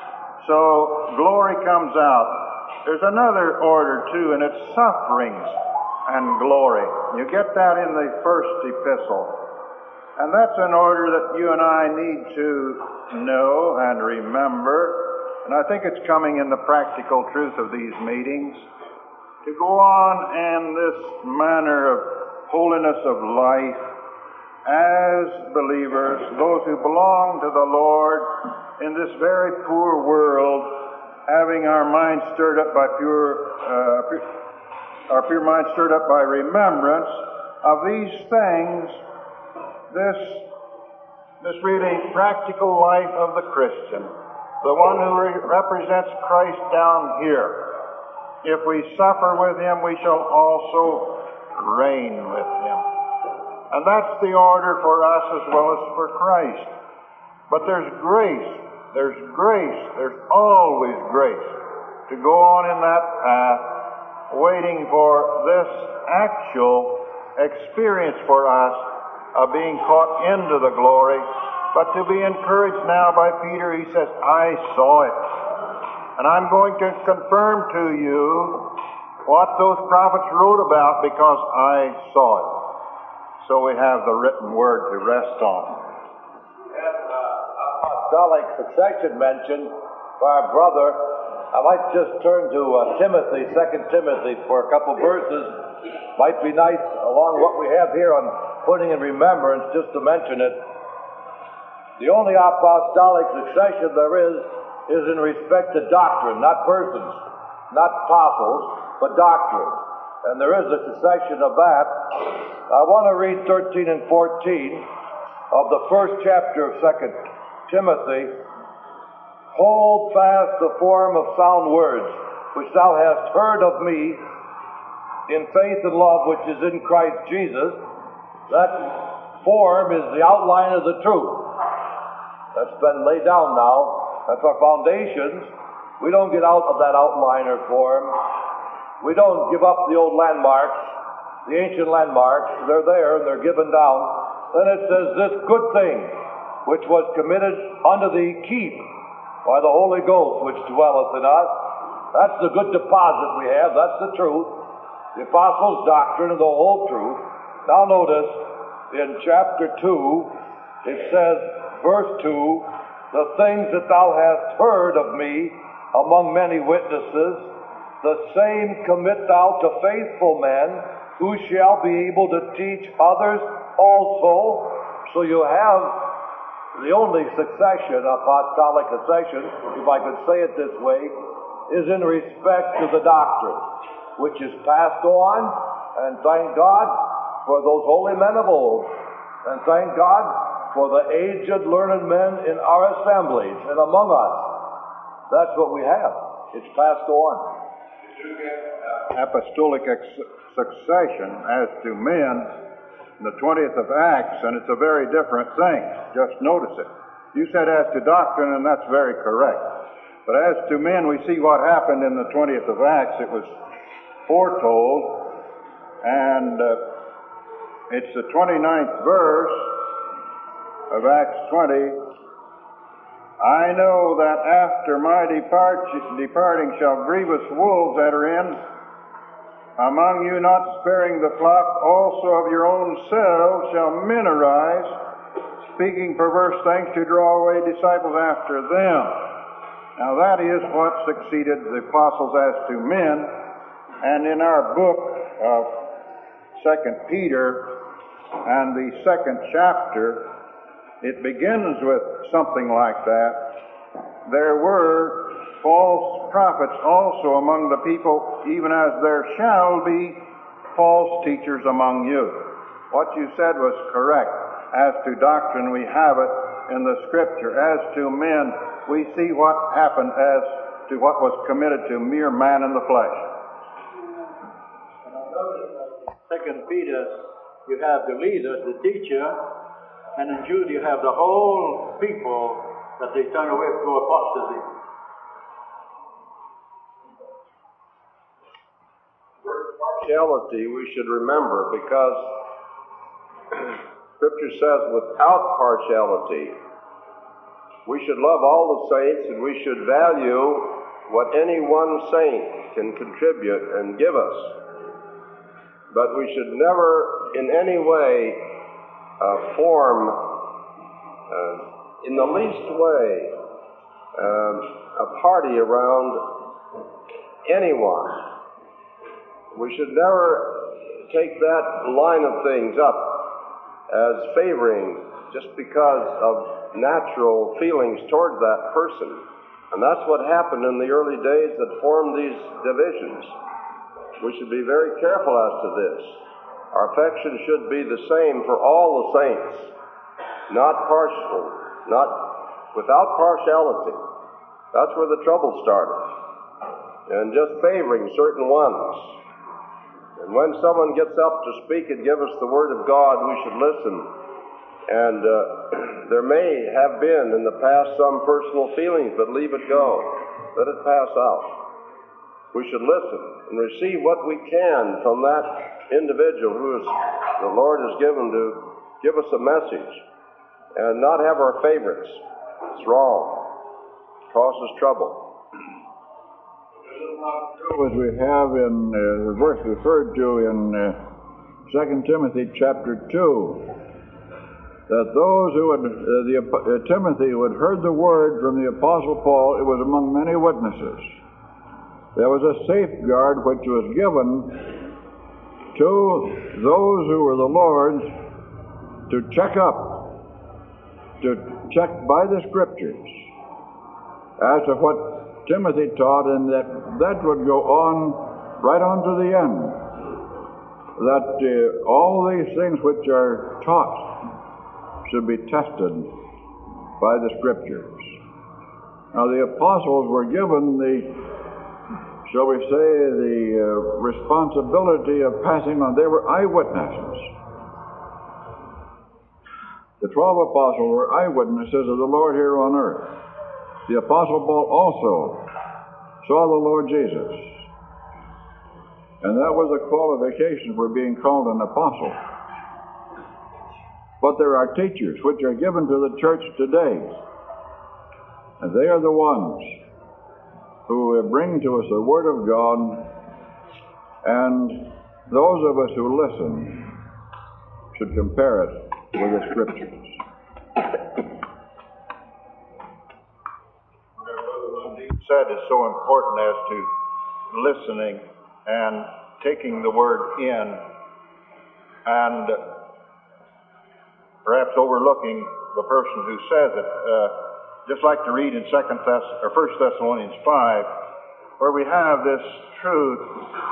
So glory comes out. There's another order too, and it's sufferings and glory. You get that in the first epistle. And that's an order that you and I need to know and remember. And I think it's coming in the practical truth of these meetings. To go on in this manner of holiness of life as believers, those who belong to the Lord in this very poor world, having our minds stirred up by pure, uh, pure our pure minds stirred up by remembrance of these things, this, this really practical life of the Christian, the one who re- represents Christ down here. If we suffer with him, we shall also reign with him. And that's the order for us as well as for Christ. But there's grace, there's grace, there's always grace to go on in that path, waiting for this actual experience for us of being caught into the glory. But to be encouraged now by Peter, he says, I saw it. And I'm going to confirm to you what those prophets wrote about because I saw it. So we have the written word to rest on. And uh, apostolic succession mentioned by our brother. I might just turn to uh, Timothy, Second Timothy, for a couple verses. Might be nice along what we have here on putting in remembrance, just to mention it. The only apostolic succession there is is in respect to doctrine, not persons, not apostles, but doctrine. And there is a succession of that. I want to read thirteen and fourteen of the first chapter of Second Timothy. Hold fast the form of sound words, which thou hast heard of me in faith and love which is in Christ Jesus. That form is the outline of the truth. That's been laid down now. That's our foundations. We don't get out of that outline or form. We don't give up the old landmarks, the ancient landmarks. They're there and they're given down. Then it says, this good thing which was committed unto thee keep by the Holy Ghost which dwelleth in us. That's the good deposit we have. That's the truth. The apostles' doctrine and the whole truth. Now notice, in chapter two, it says, verse two, the things that thou hast heard of me among many witnesses, the same commit thou to faithful men, who shall be able to teach others also. So you have the only succession, apostolic succession, if I could say it this way, is in respect to the doctrine, which is passed on, and thank God for those holy men of old, and thank God for the aged, learned men in our assemblies and among us. That's what we have. It's passed on. Apostolic ex- succession as to men in the twentieth of Acts, and it's a very different thing. Just notice it. You said as to doctrine, and that's very correct. But as to men, we see what happened in the twentieth of Acts. It was foretold, and uh, it's the twenty-ninth verse of Acts twenty. I know that after my depart- departing shall grievous wolves enter in among you, not sparing the flock. Also of your own selves shall men arise, speaking perverse things to draw away disciples after them. Now that is what succeeded the apostles as to men. And in our book of Second Peter and the second chapter, it begins with something like that. There were false prophets also among the people, even as there shall be false teachers among you. What you said was correct. As to doctrine, we have it in the Scripture. As to men, we see what happened as to what was committed to mere man in the flesh. Second Peter, you have the leader, the teacher, and in Jude you have the whole people that they turn away through apostasy. Partiality we should remember, because Scripture Scripture says, without partiality. We should love all the saints, and we should value what any one saint can contribute and give us. But we should never in any way uh, form, uh, in the least way, uh, a party around anyone. We should never take that line of things up as favoring just because of natural feelings toward that person. And that's what happened in the early days that formed these divisions. We should be very careful as to this. Our affection should be the same for all the saints, not partial, not without partiality. That's where the trouble started. And just favoring certain ones. And when someone gets up to speak and give us the Word of God, we should listen. And uh, there may have been in the past some personal feelings, but leave it go. Let it pass out. We should listen and receive what we can from that individual who is, the Lord has given to give us a message, and not have our favorites. It's wrong. It causes trouble. As we have in uh, the verse referred to in uh, Second Timothy chapter two, that those who had, uh, the, uh, Timothy who had heard the word from the Apostle Paul, it was among many witnesses. There was a safeguard which was given to those who were the Lord's to check up, to check by the Scriptures as to what Timothy taught, and that that would go on right on to the end. That uh, all these things which are taught should be tested by the Scriptures. Now, the apostles were given the, shall we say, the uh, responsibility of passing on. They were eyewitnesses. The twelve apostles were eyewitnesses of the Lord here on earth. The Apostle Paul also saw the Lord Jesus. And that was a qualification for being called an apostle. But there are teachers which are given to the church today, and they are the ones who bring to us the Word of God, and those of us who listen should compare it with the Scriptures. What Dean said is so important as to listening and taking the Word in, and perhaps overlooking the person who says it. Uh, just like to read in Second Thess- or First Thessalonians five, where we have this truth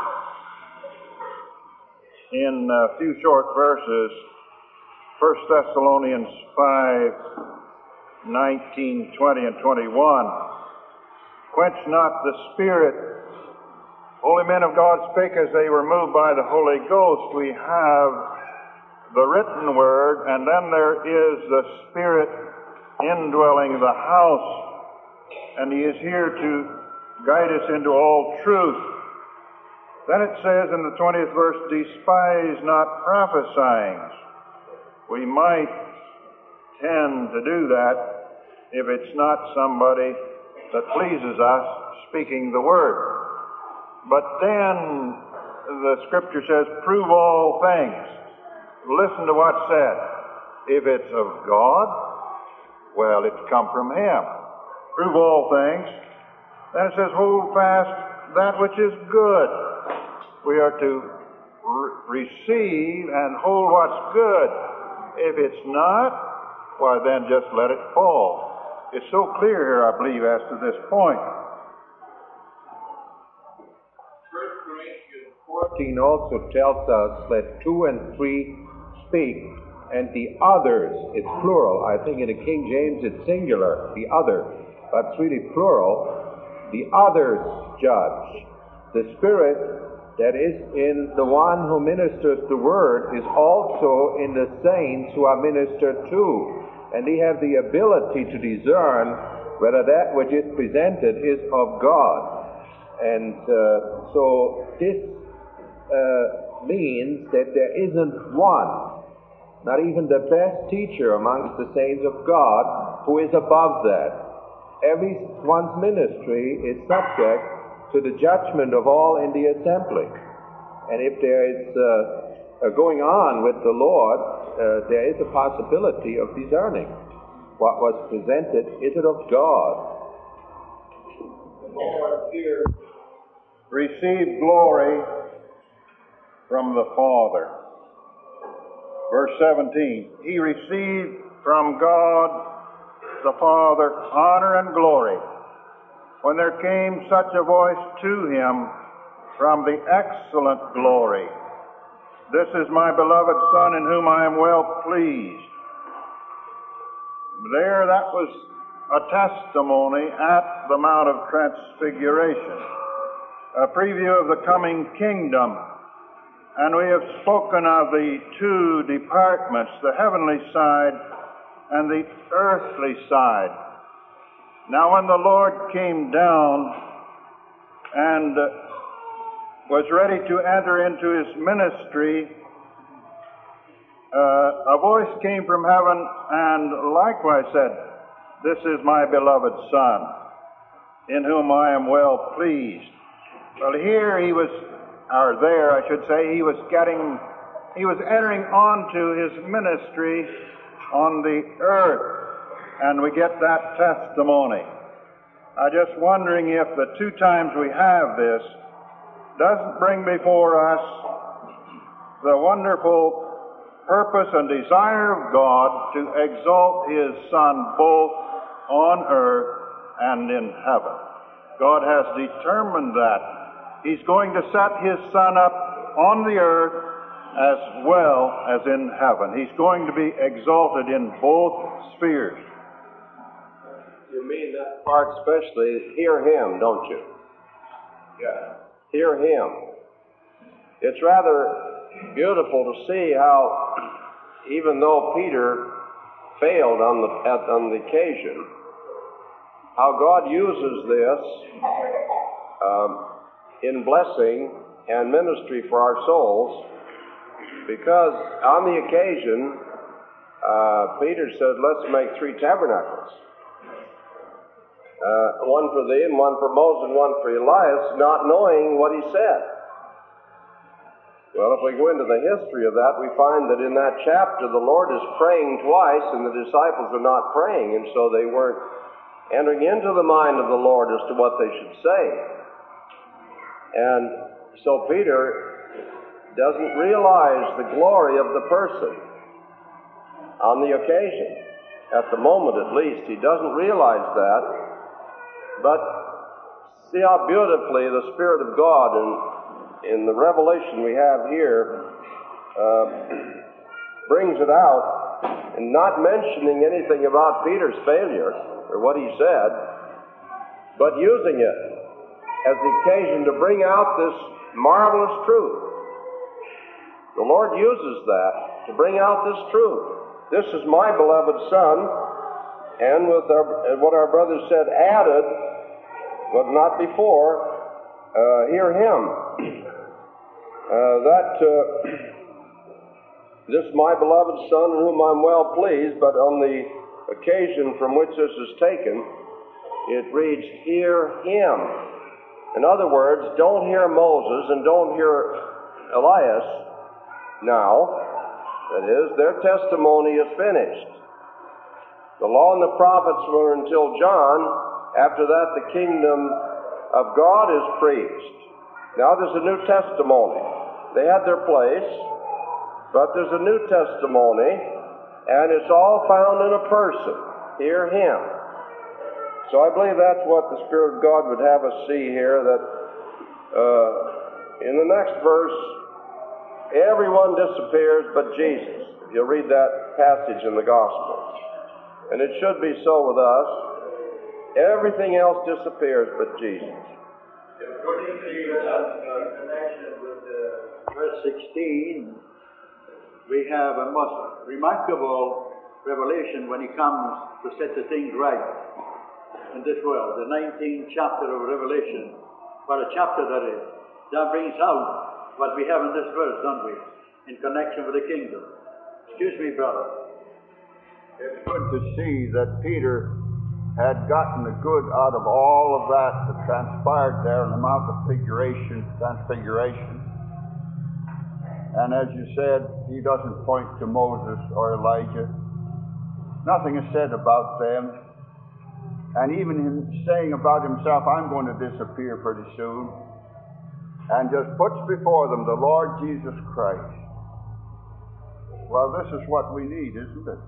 in a few short verses. First Thessalonians five, nineteen, twenty, and twenty-one. Quench not the spirit. Holy men of God spake as they were moved by the Holy Ghost. We have the written word, and then there is the Spirit indwelling the house, and He is here to guide us into all truth. Then it says in the twentieth verse, despise not prophesying. We might tend to do that if it's not somebody that pleases us speaking the word. But then the Scripture says, prove all things. Listen to what's said. If it's of God, well, it's come from Him. Prove all things. Then it says, hold fast that which is good. We are to re- receive and hold what's good. If it's not, why then just let it fall. It's so clear here, I believe, as to this point. First Corinthians fourteen also tells us, let two and three speak, and the others, it's plural. I think in the King James it's singular, the other, but it's really plural. The others judge. The Spirit that is in the one who ministers the Word is also in the saints who are ministered to. And they have the ability to discern whether that which is presented is of God. And uh, so this uh, means that there isn't one not even the best teacher amongst the saints of God, who is above that. Everyone's ministry is subject to the judgment of all in the assembly. And if there is uh, uh, going on with the Lord, uh, there is a possibility of discerning what was presented. Is it of God? The Lord here received glory from the Father. Verse seventeen, he received from God the Father honor and glory when there came such a voice to him from the excellent glory. This is my beloved Son in whom I am well pleased. There, that was a testimony at the Mount of Transfiguration, a preview of the coming kingdom. And we have spoken of the two departments, the heavenly side and the earthly side. Now, when the Lord came down and uh, was ready to enter into his ministry, uh, a voice came from heaven and likewise said, "This is my beloved Son, in whom I am well pleased." Well, here he was, or there I should say, he was getting, he was entering onto his ministry on the earth, and we get that testimony. I'm just wondering if the two times we have this doesn't bring before us the wonderful purpose and desire of God to exalt his Son both on earth and in heaven. God has determined that. He's going to set his Son up on the earth as well as in heaven. He's going to be exalted in both spheres. You mean that part especially, hear him, don't you? Yeah. Hear him. It's rather beautiful to see how, even though Peter failed on the, at, on the occasion, how God uses this um, in blessing and ministry for our souls. Because on the occasion, uh, Peter said, "Let's make three tabernacles. Uh, one for thee, and one for Moses, and one for Elias," not knowing what he said. Well, if we go into the history of that, we find that in that chapter, the Lord is praying twice, and the disciples are not praying, and so they weren't entering into the mind of the Lord as to what they should say. And so Peter doesn't realize the glory of the person on the occasion. At the moment, at least, he doesn't realize that. But see how beautifully the Spirit of God in, in the revelation we have here uh, brings it out, and not mentioning anything about Peter's failure or what he said, but using it as the occasion to bring out this marvelous truth. The Lord uses that to bring out this truth. This is my beloved Son, and with our, what our brother said, added, but not before, uh, hear him. Uh, that, uh, this is my beloved Son, in whom I'm well pleased, but on the occasion from which this is taken, it reads, hear him. In other words, don't hear Moses and don't hear Elias now. That is, their testimony is finished. The law and the prophets were until John. After that, the kingdom of God is preached. Now there's a new testimony. They had their place, but there's a new testimony, and it's all found in a person. Hear him. So I believe that's what the Spirit of God would have us see here, that uh, in the next verse, everyone disappears but Jesus. If you'll read that passage in the Gospel. And it should be so with us. Everything else disappears but Jesus. According to uh, connection with uh, verse sixteen, we have a most remarkable revelation when he comes to set the things right in this world. The nineteenth chapter of Revelation. What a chapter that is. That brings out what we have in this verse, don't we? In connection with the kingdom. Excuse me, brother. It's good to see that Peter had gotten the good out of all of that that transpired there in the Mount of Figuration, Transfiguration. And as you said, he doesn't point to Moses or Elijah. Nothing is said about them. And even him saying about himself, I'm going to disappear pretty soon, and just puts before them the Lord Jesus Christ. Well, this is what we need, isn't it?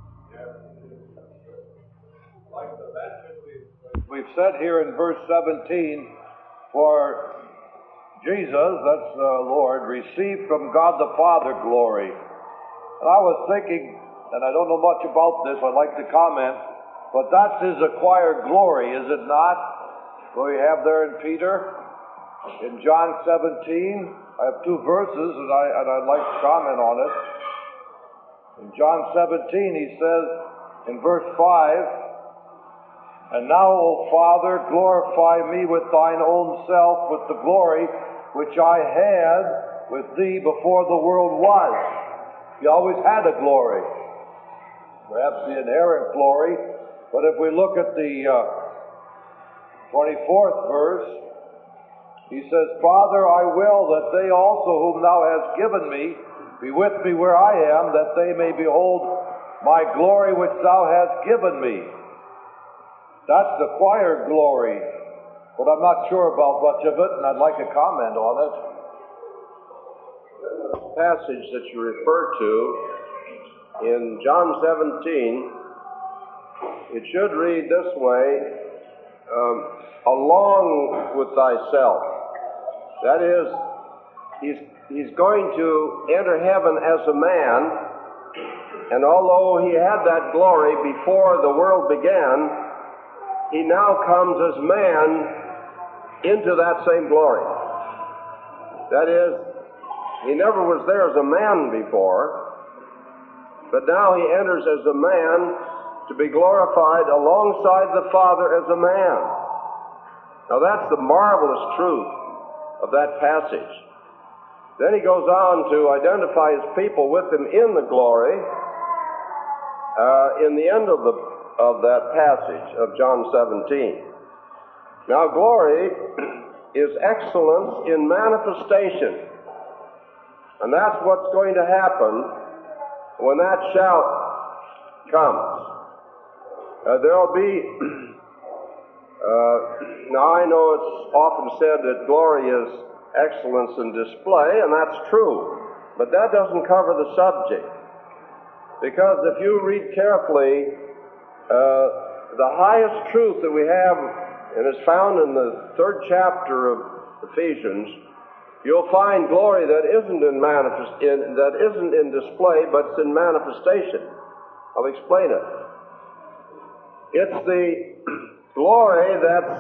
Like the message we've, we've said here in verse seventeen, for Jesus, that's the uh, Lord, received from God the Father glory. And I was thinking, and I don't know much about this, I'd like to comment, but that's his acquired glory, is it not? What we have there in Peter, in John seventeen. I have two verses, and, I, and I'd like to comment on it. In John seventeen, he says, in verse five, and now, O Father, glorify me with thine own self, with the glory which I had with thee before the world was. He always had a glory, perhaps the inherent glory, but if we look at the uh, twenty-fourth verse, he says, Father, I will that they also whom thou hast given me be with me where I am, that they may behold my glory which thou hast given me. That's the acquired glory, but I'm not sure about much of it, and I'd like a comment on it. The passage that you refer to in John seventeen, it should read this way, um, along with thyself. That is, he's, he's going to enter heaven as a man, and although he had that glory before the world began, he now comes as man into that same glory. That is, he never was there as a man before, but now he enters as a man to be glorified alongside the Father as a man. Now that's the marvelous truth of that passage. Then he goes on to identify his people with him in the glory uh, in the end of the of that passage of John seventeen. Now, glory is excellence in manifestation. And that's what's going to happen when that shout comes. Uh, there'll be, uh, now I know it's often said that glory is excellence in display, and that's true. But that doesn't cover the subject. Because if you read carefully, uh, the highest truth that we have, and is found in the third chapter of Ephesians, you'll find glory that isn't in manifest, in, that isn't in display, but it's in manifestation. I'll explain it. It's the glory that's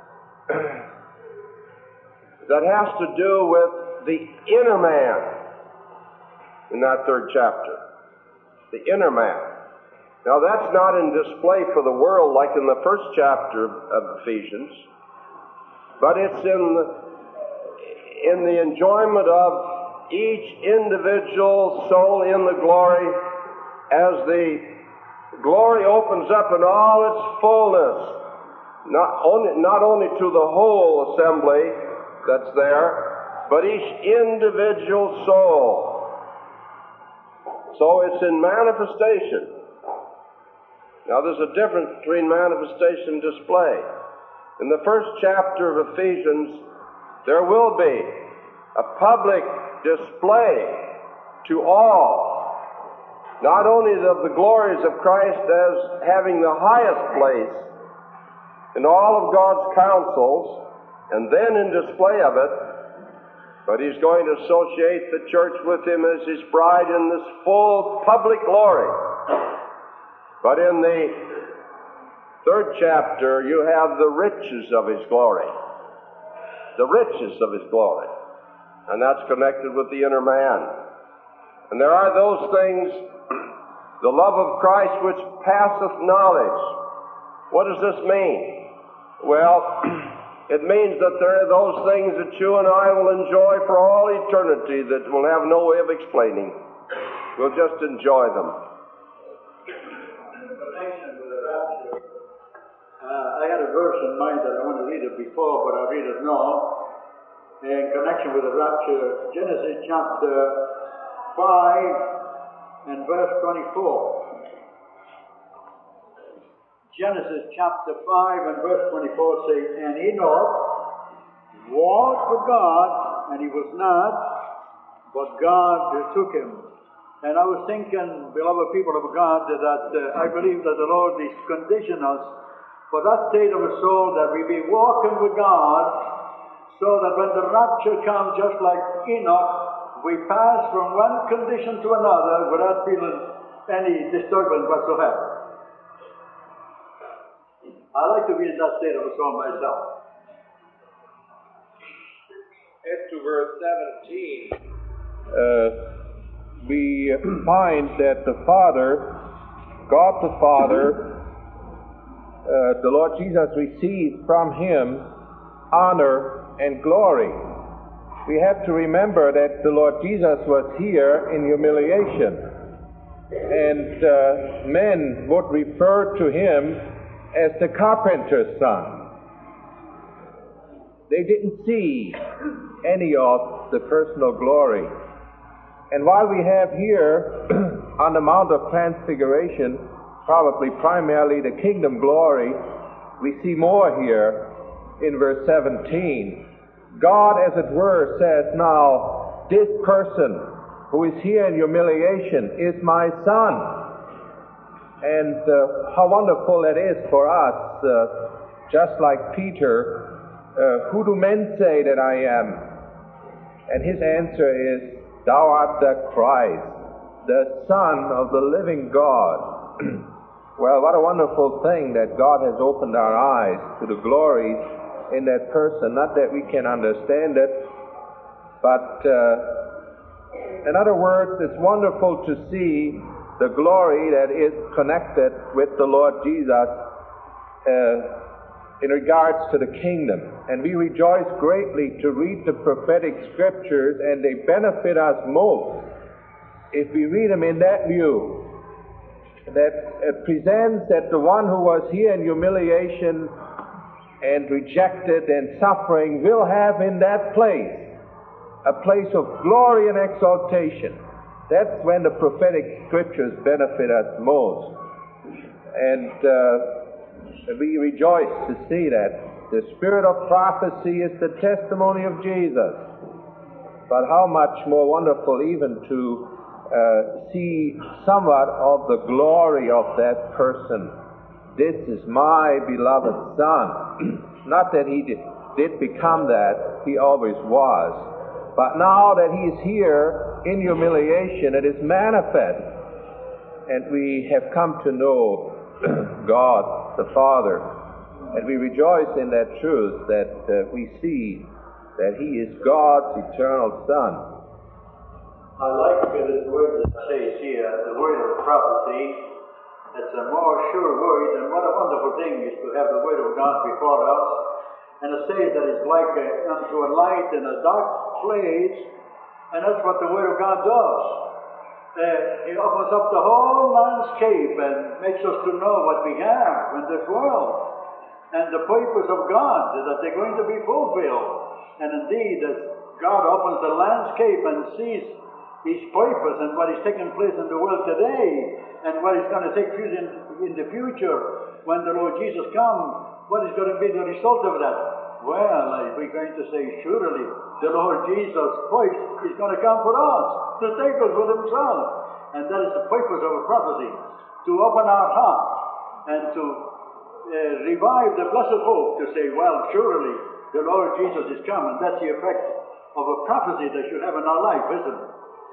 that has to do with the inner man in that third chapter. The inner man. Now, that's not in display for the world like in the first chapter of Ephesians, but it's in the, in the enjoyment of each individual soul in the glory as the glory opens up in all its fullness, not only, not only to the whole assembly that's there, but each individual soul. So it's in manifestation. Now, there's a difference between manifestation and display. In the first chapter of Ephesians, there will be a public display to all, not only of the glories of Christ as having the highest place in all of God's counsels, and then in display of it, but He's going to associate the church with Him as His bride in this full public glory. But in the third chapter, you have the riches of His glory. The riches of His glory. And that's connected with the inner man. And there are those things, the love of Christ which passeth knowledge. What does this mean? Well, it means that there are those things that you and I will enjoy for all eternity that we'll have no way of explaining. We'll just enjoy them. In connection with the rapture, uh, I had a verse in mind that I want to read it before, but I'll read it now. In connection with the rapture, Genesis chapter five and verse twenty-four. Genesis chapter five and verse twenty-four says, "And Enoch walked with God, and he was not, but God took him." And I was thinking, beloved people of God, that uh, I believe that the Lord is conditioning us for that state of a soul that we be walking with God, so that when the rapture comes, just like Enoch, we pass from one condition to another without feeling any disturbance whatsoever. I like to be in that state of a soul myself. As to verse seventeen, uh, we find that the Father, God the Father, uh, the Lord Jesus received from Him honor and glory. We have to remember that the Lord Jesus was here in humiliation, and uh, men would refer to Him as the carpenter's son. They didn't see any of the personal glory. And while we have here on the Mount of Transfiguration probably primarily the kingdom glory, we see more here in verse seventeen. God, as it were, says, "Now this person who is here in humiliation is my son." And uh, how wonderful it is for us, uh, just like Peter, uh, "Who do men say that I am?" And his answer is, "Thou art the Christ, the Son of the living God." Well, what a wonderful thing that God has opened our eyes to the glories in that person. Not that we can understand it, but uh, in other words, it's wonderful to see the glory that is connected with the Lord Jesus uh, in regards to the kingdom. And we rejoice greatly to read the prophetic scriptures, and they benefit us most if we read them in that view, that it presents that the one who was here in humiliation and rejected and suffering will have in that place a place of glory and exaltation. That's when the prophetic scriptures benefit us most. And uh, we rejoice to see that. The spirit of prophecy is the testimony of Jesus. But how much more wonderful even to uh, see somewhat of the glory of that person. This is my beloved Son. Not that he did, did become that, he always was. But now that he is here in humiliation, it is manifest. And we have come to know God the Father. And we rejoice in that truth that uh, we see that he is God's eternal Son. I like this word that says here, the word of prophecy. It's a more sure word, and what a wonderful thing is to have the word of God before us. And it says that it's like a, unto a light in a dark place, and that's what the word of God does. Uh, it opens up the whole landscape and makes us to know what we have in this world, and the purpose of God, that they're going to be fulfilled. And indeed, as God opens the landscape and sees His purpose and what is taking place in the world today, and what is going to take place in, in the future when the Lord Jesus comes, what is going to be the result of that? Well, we're going to say, surely the Lord Jesus Christ is going to come for us, to take us with Himself. And that is the purpose of a prophecy, to open our heart and to uh, revive the blessed hope, to say, well, surely the Lord Jesus is coming. That's the effect of a prophecy that you have in our life, isn't it?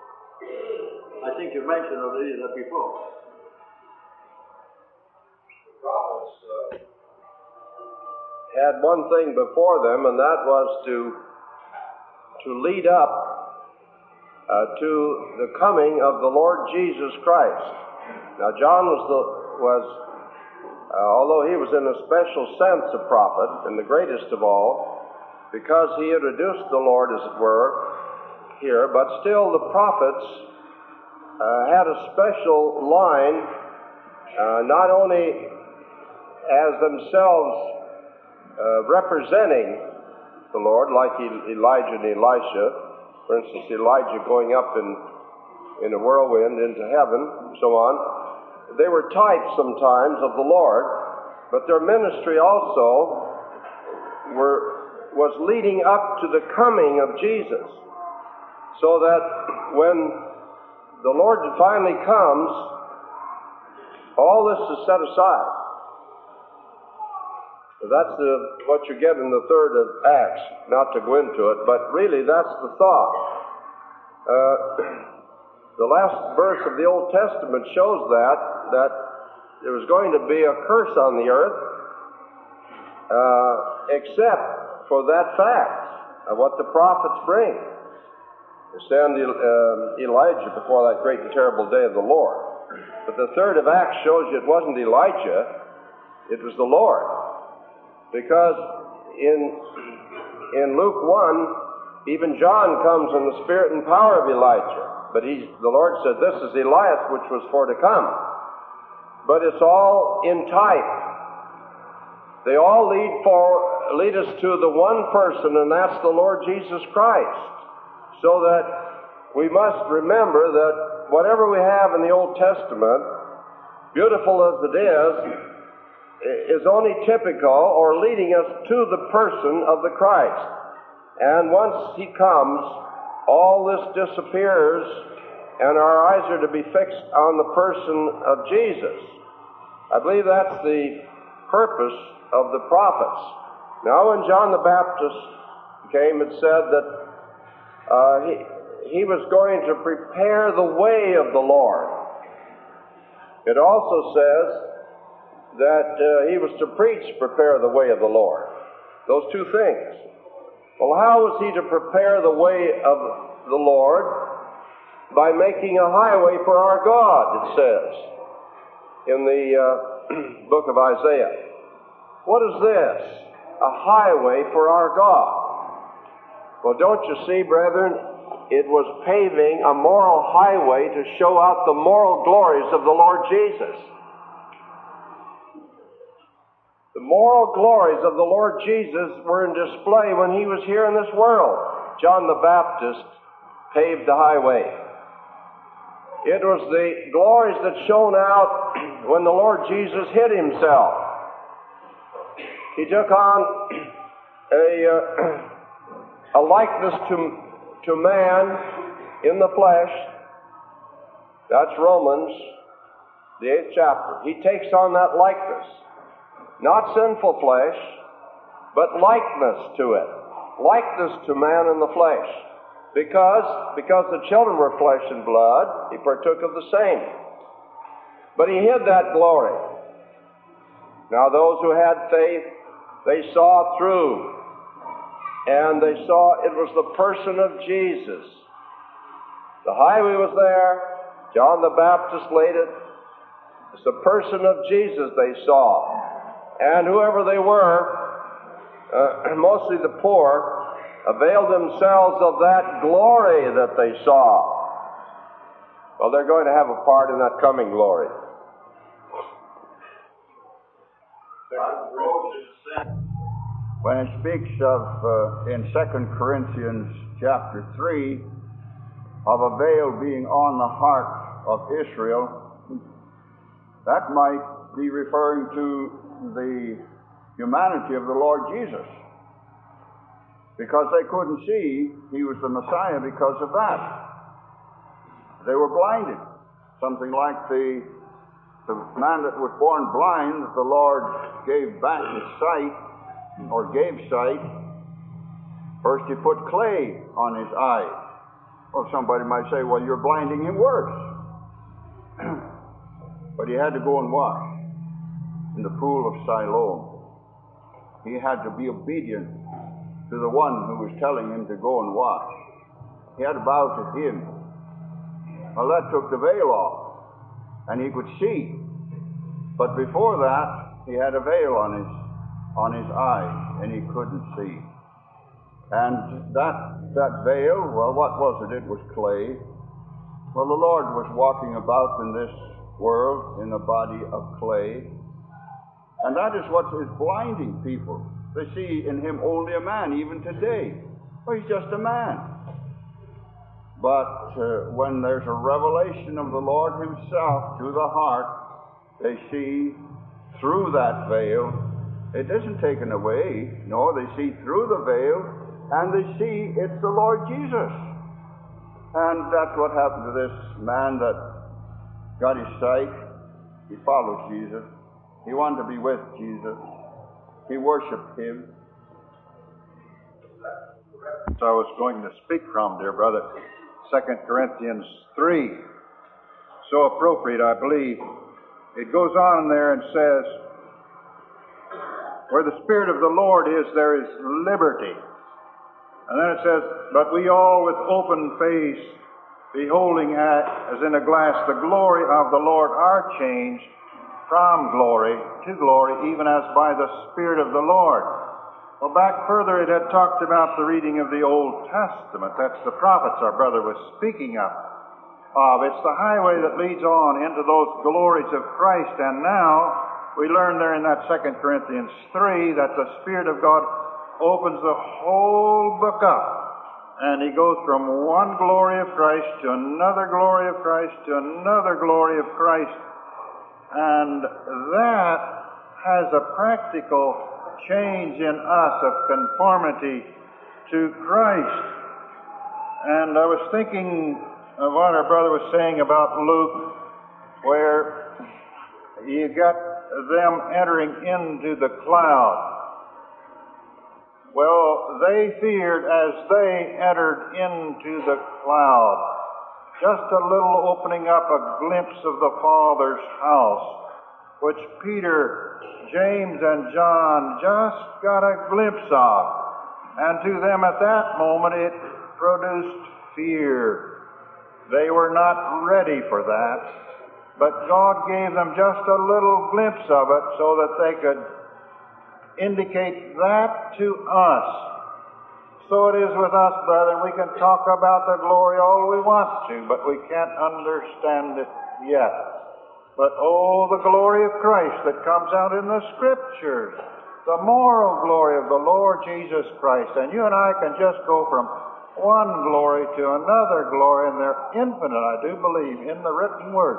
I think you mentioned already that before. The prophets uh, had one thing before them, and that was to to lead up uh, to the coming of the Lord Jesus Christ. Now, John was the was uh, although he was in a special sense a prophet, and the greatest of all, because he introduced the Lord, as it were, here, but still the prophets uh, had a special line, uh, not only as themselves uh, representing the Lord, like Elijah and Elisha. For instance, Elijah going up in, in a whirlwind into heaven, and so on. They were types sometimes of the Lord, but their ministry also were, was leading up to the coming of Jesus, so that when the Lord finally comes, all this is set aside. That's the, what you get in the third of Acts, not to go into it, but really that's the thought. Uh, the last verse of the Old Testament shows that, that there was going to be a curse on the earth, uh, except for that fact of what the prophets bring. To send uh, Elijah before that great and terrible day of the Lord. But the third of Acts shows you it wasn't Elijah, it was the Lord. Because in in Luke one, even John comes in the spirit and power of Elijah. But he's, the Lord said, this is Elias, which was for to come. But it's all in type. They all lead for lead us to the one person, and that's the Lord Jesus Christ. So that we must remember that whatever we have in the Old Testament, beautiful as it is, is only typical or leading us to the person of the Christ. And once He comes, all this disappears and our eyes are to be fixed on the person of Jesus. I believe that's the purpose of the prophets. Now when John the Baptist came and said that uh, he, he was going to prepare the way of the Lord, it also says that uh, he was to preach, prepare the way of the Lord. Those two things. Well, how was he to prepare the way of the Lord? By making a highway for our God, it says in the uh, book of Isaiah. What is this? A highway for our God. Well, don't you see, brethren, it was paving a moral highway to show out the moral glories of the Lord Jesus. The moral glories of the Lord Jesus were in display when He was here in this world. John the Baptist paved the highway. It was the glories that shone out when the Lord Jesus hid Himself. He took on a, uh, a likeness to, to man in the flesh. That's Romans, the eighth chapter. He takes on that likeness. Not sinful flesh, but likeness to it. Likeness to man in the flesh. Because, because the children were flesh and blood, He partook of the same. But He hid that glory. Now those who had faith, they saw through. And they saw it was the person of Jesus. The highway was there. John the Baptist laid it. It's the person of Jesus they saw. And whoever they were, uh, mostly the poor, availed themselves of that glory that they saw. Well, they're going to have a part in that coming glory. When it speaks of, uh, in Second Corinthians chapter three, of a veil being on the heart of Israel, that might be referring to the humanity of the Lord Jesus, because they couldn't see He was the Messiah because of that. They were blinded, something like the the man that was born blind that the Lord gave back his sight, or gave sight. First He put clay on his eyes. Well, somebody might say, well, you're blinding him worse. But he had to go and wash in the pool of Siloam. He had to be obedient to the one who was telling him to go and wash. He had to bow to Him. Well, that took the veil off, and he could see. But before that, he had a veil on his on his eyes, and he couldn't see. And that that veil, well, what was it? It was clay. Well, the Lord was walking about in this world in a body of clay, and that is what is blinding people. They see in him only a man, even today. Well, he's just a man. But uh, when there's a revelation of the Lord himself to the heart, they see through that veil. It isn't taken away. No, they see through the veil, and they see it's the Lord Jesus. And that's what happened to this man that got his sight. He followed Jesus. He wanted to be with Jesus. He worshiped him. So I was going to speak from, dear brother, Second Corinthians three. So appropriate, I believe. It goes on there and says, where the Spirit of the Lord is, there is liberty. And then it says, but we all with open face, beholding as in a glass the glory of the Lord, are changed from glory to glory, even as by the Spirit of the Lord. Well, back further, it had talked about the reading of the Old Testament. That's the prophets our brother was speaking of. of. It's the highway that leads on into those glories of Christ. And now, we learn there in that Second Corinthians three that the Spirit of God opens the whole book up. And he goes from one glory of Christ to another glory of Christ to another glory of Christ. And that has a practical change in us of conformity to Christ. And I was thinking of what our brother was saying about Luke, where you got them entering into the cloud. Well, they feared as they entered into the cloud, just a little opening up a glimpse of the Father's house, which Peter, James, and John just got a glimpse of. And to them at that moment it produced fear. They were not ready for that. But God gave them just a little glimpse of it so that they could indicate that to us. So it is with us, brethren. We can talk about the glory all we want to, but we can't understand it yet. But oh, the glory of Christ that comes out in the Scriptures, the moral glory of the Lord Jesus Christ. And you and I can just go from one glory to another glory, and they're infinite, I do believe, in the written Word.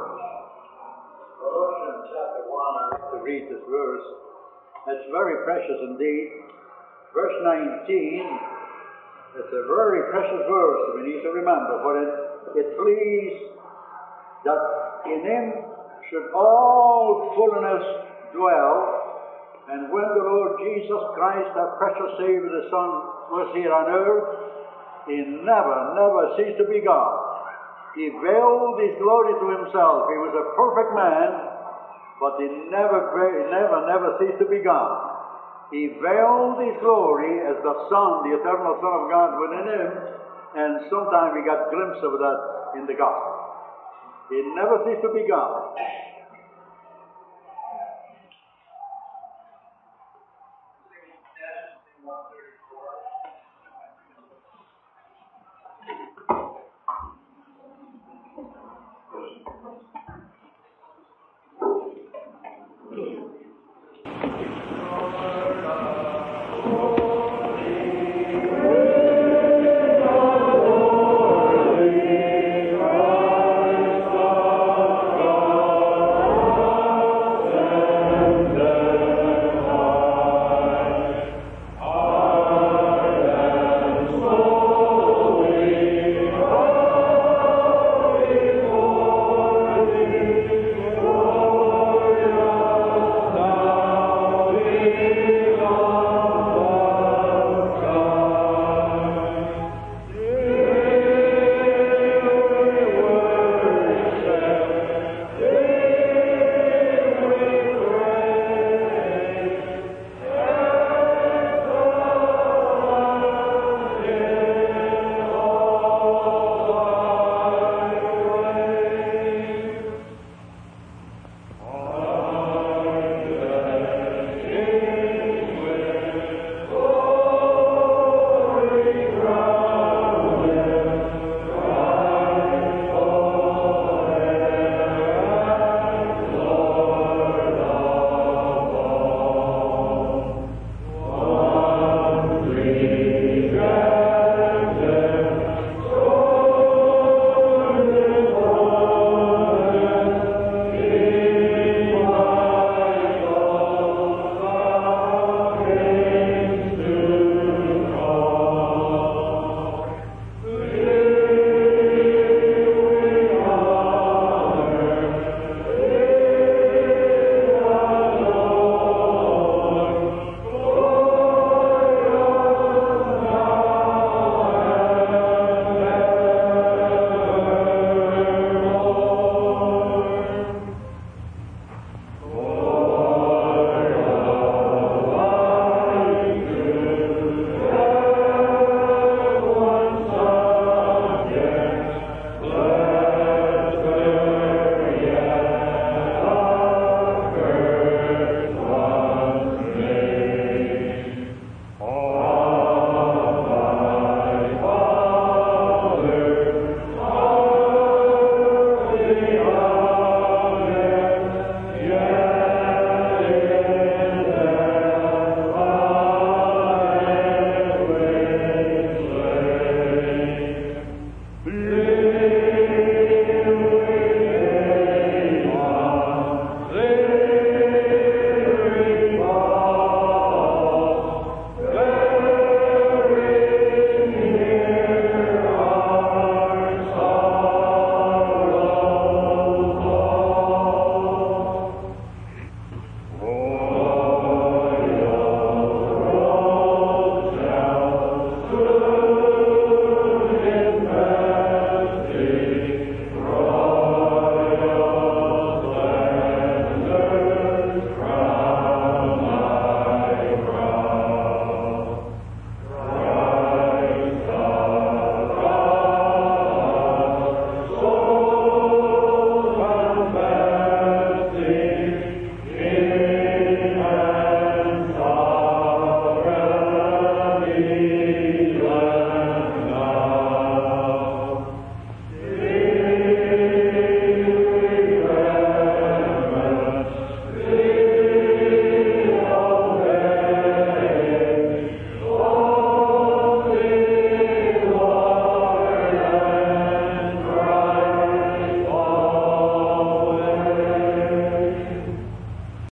Colossians chapter one, I like to read this verse. It's very precious indeed. Verse nineteen, it's a very precious verse we need to remember, for it, it pleads that in Him should all fullness dwell, and when the Lord Jesus Christ, our precious Savior, the Son, was here on earth, He never, never ceased to be God. He veiled His glory to Himself. He was a perfect man, but He never, never, never ceased to be God. He veiled His glory as the Son, the eternal Son of God within Him, and sometimes we got a glimpse of that in the Gospel. He never ceased to be God.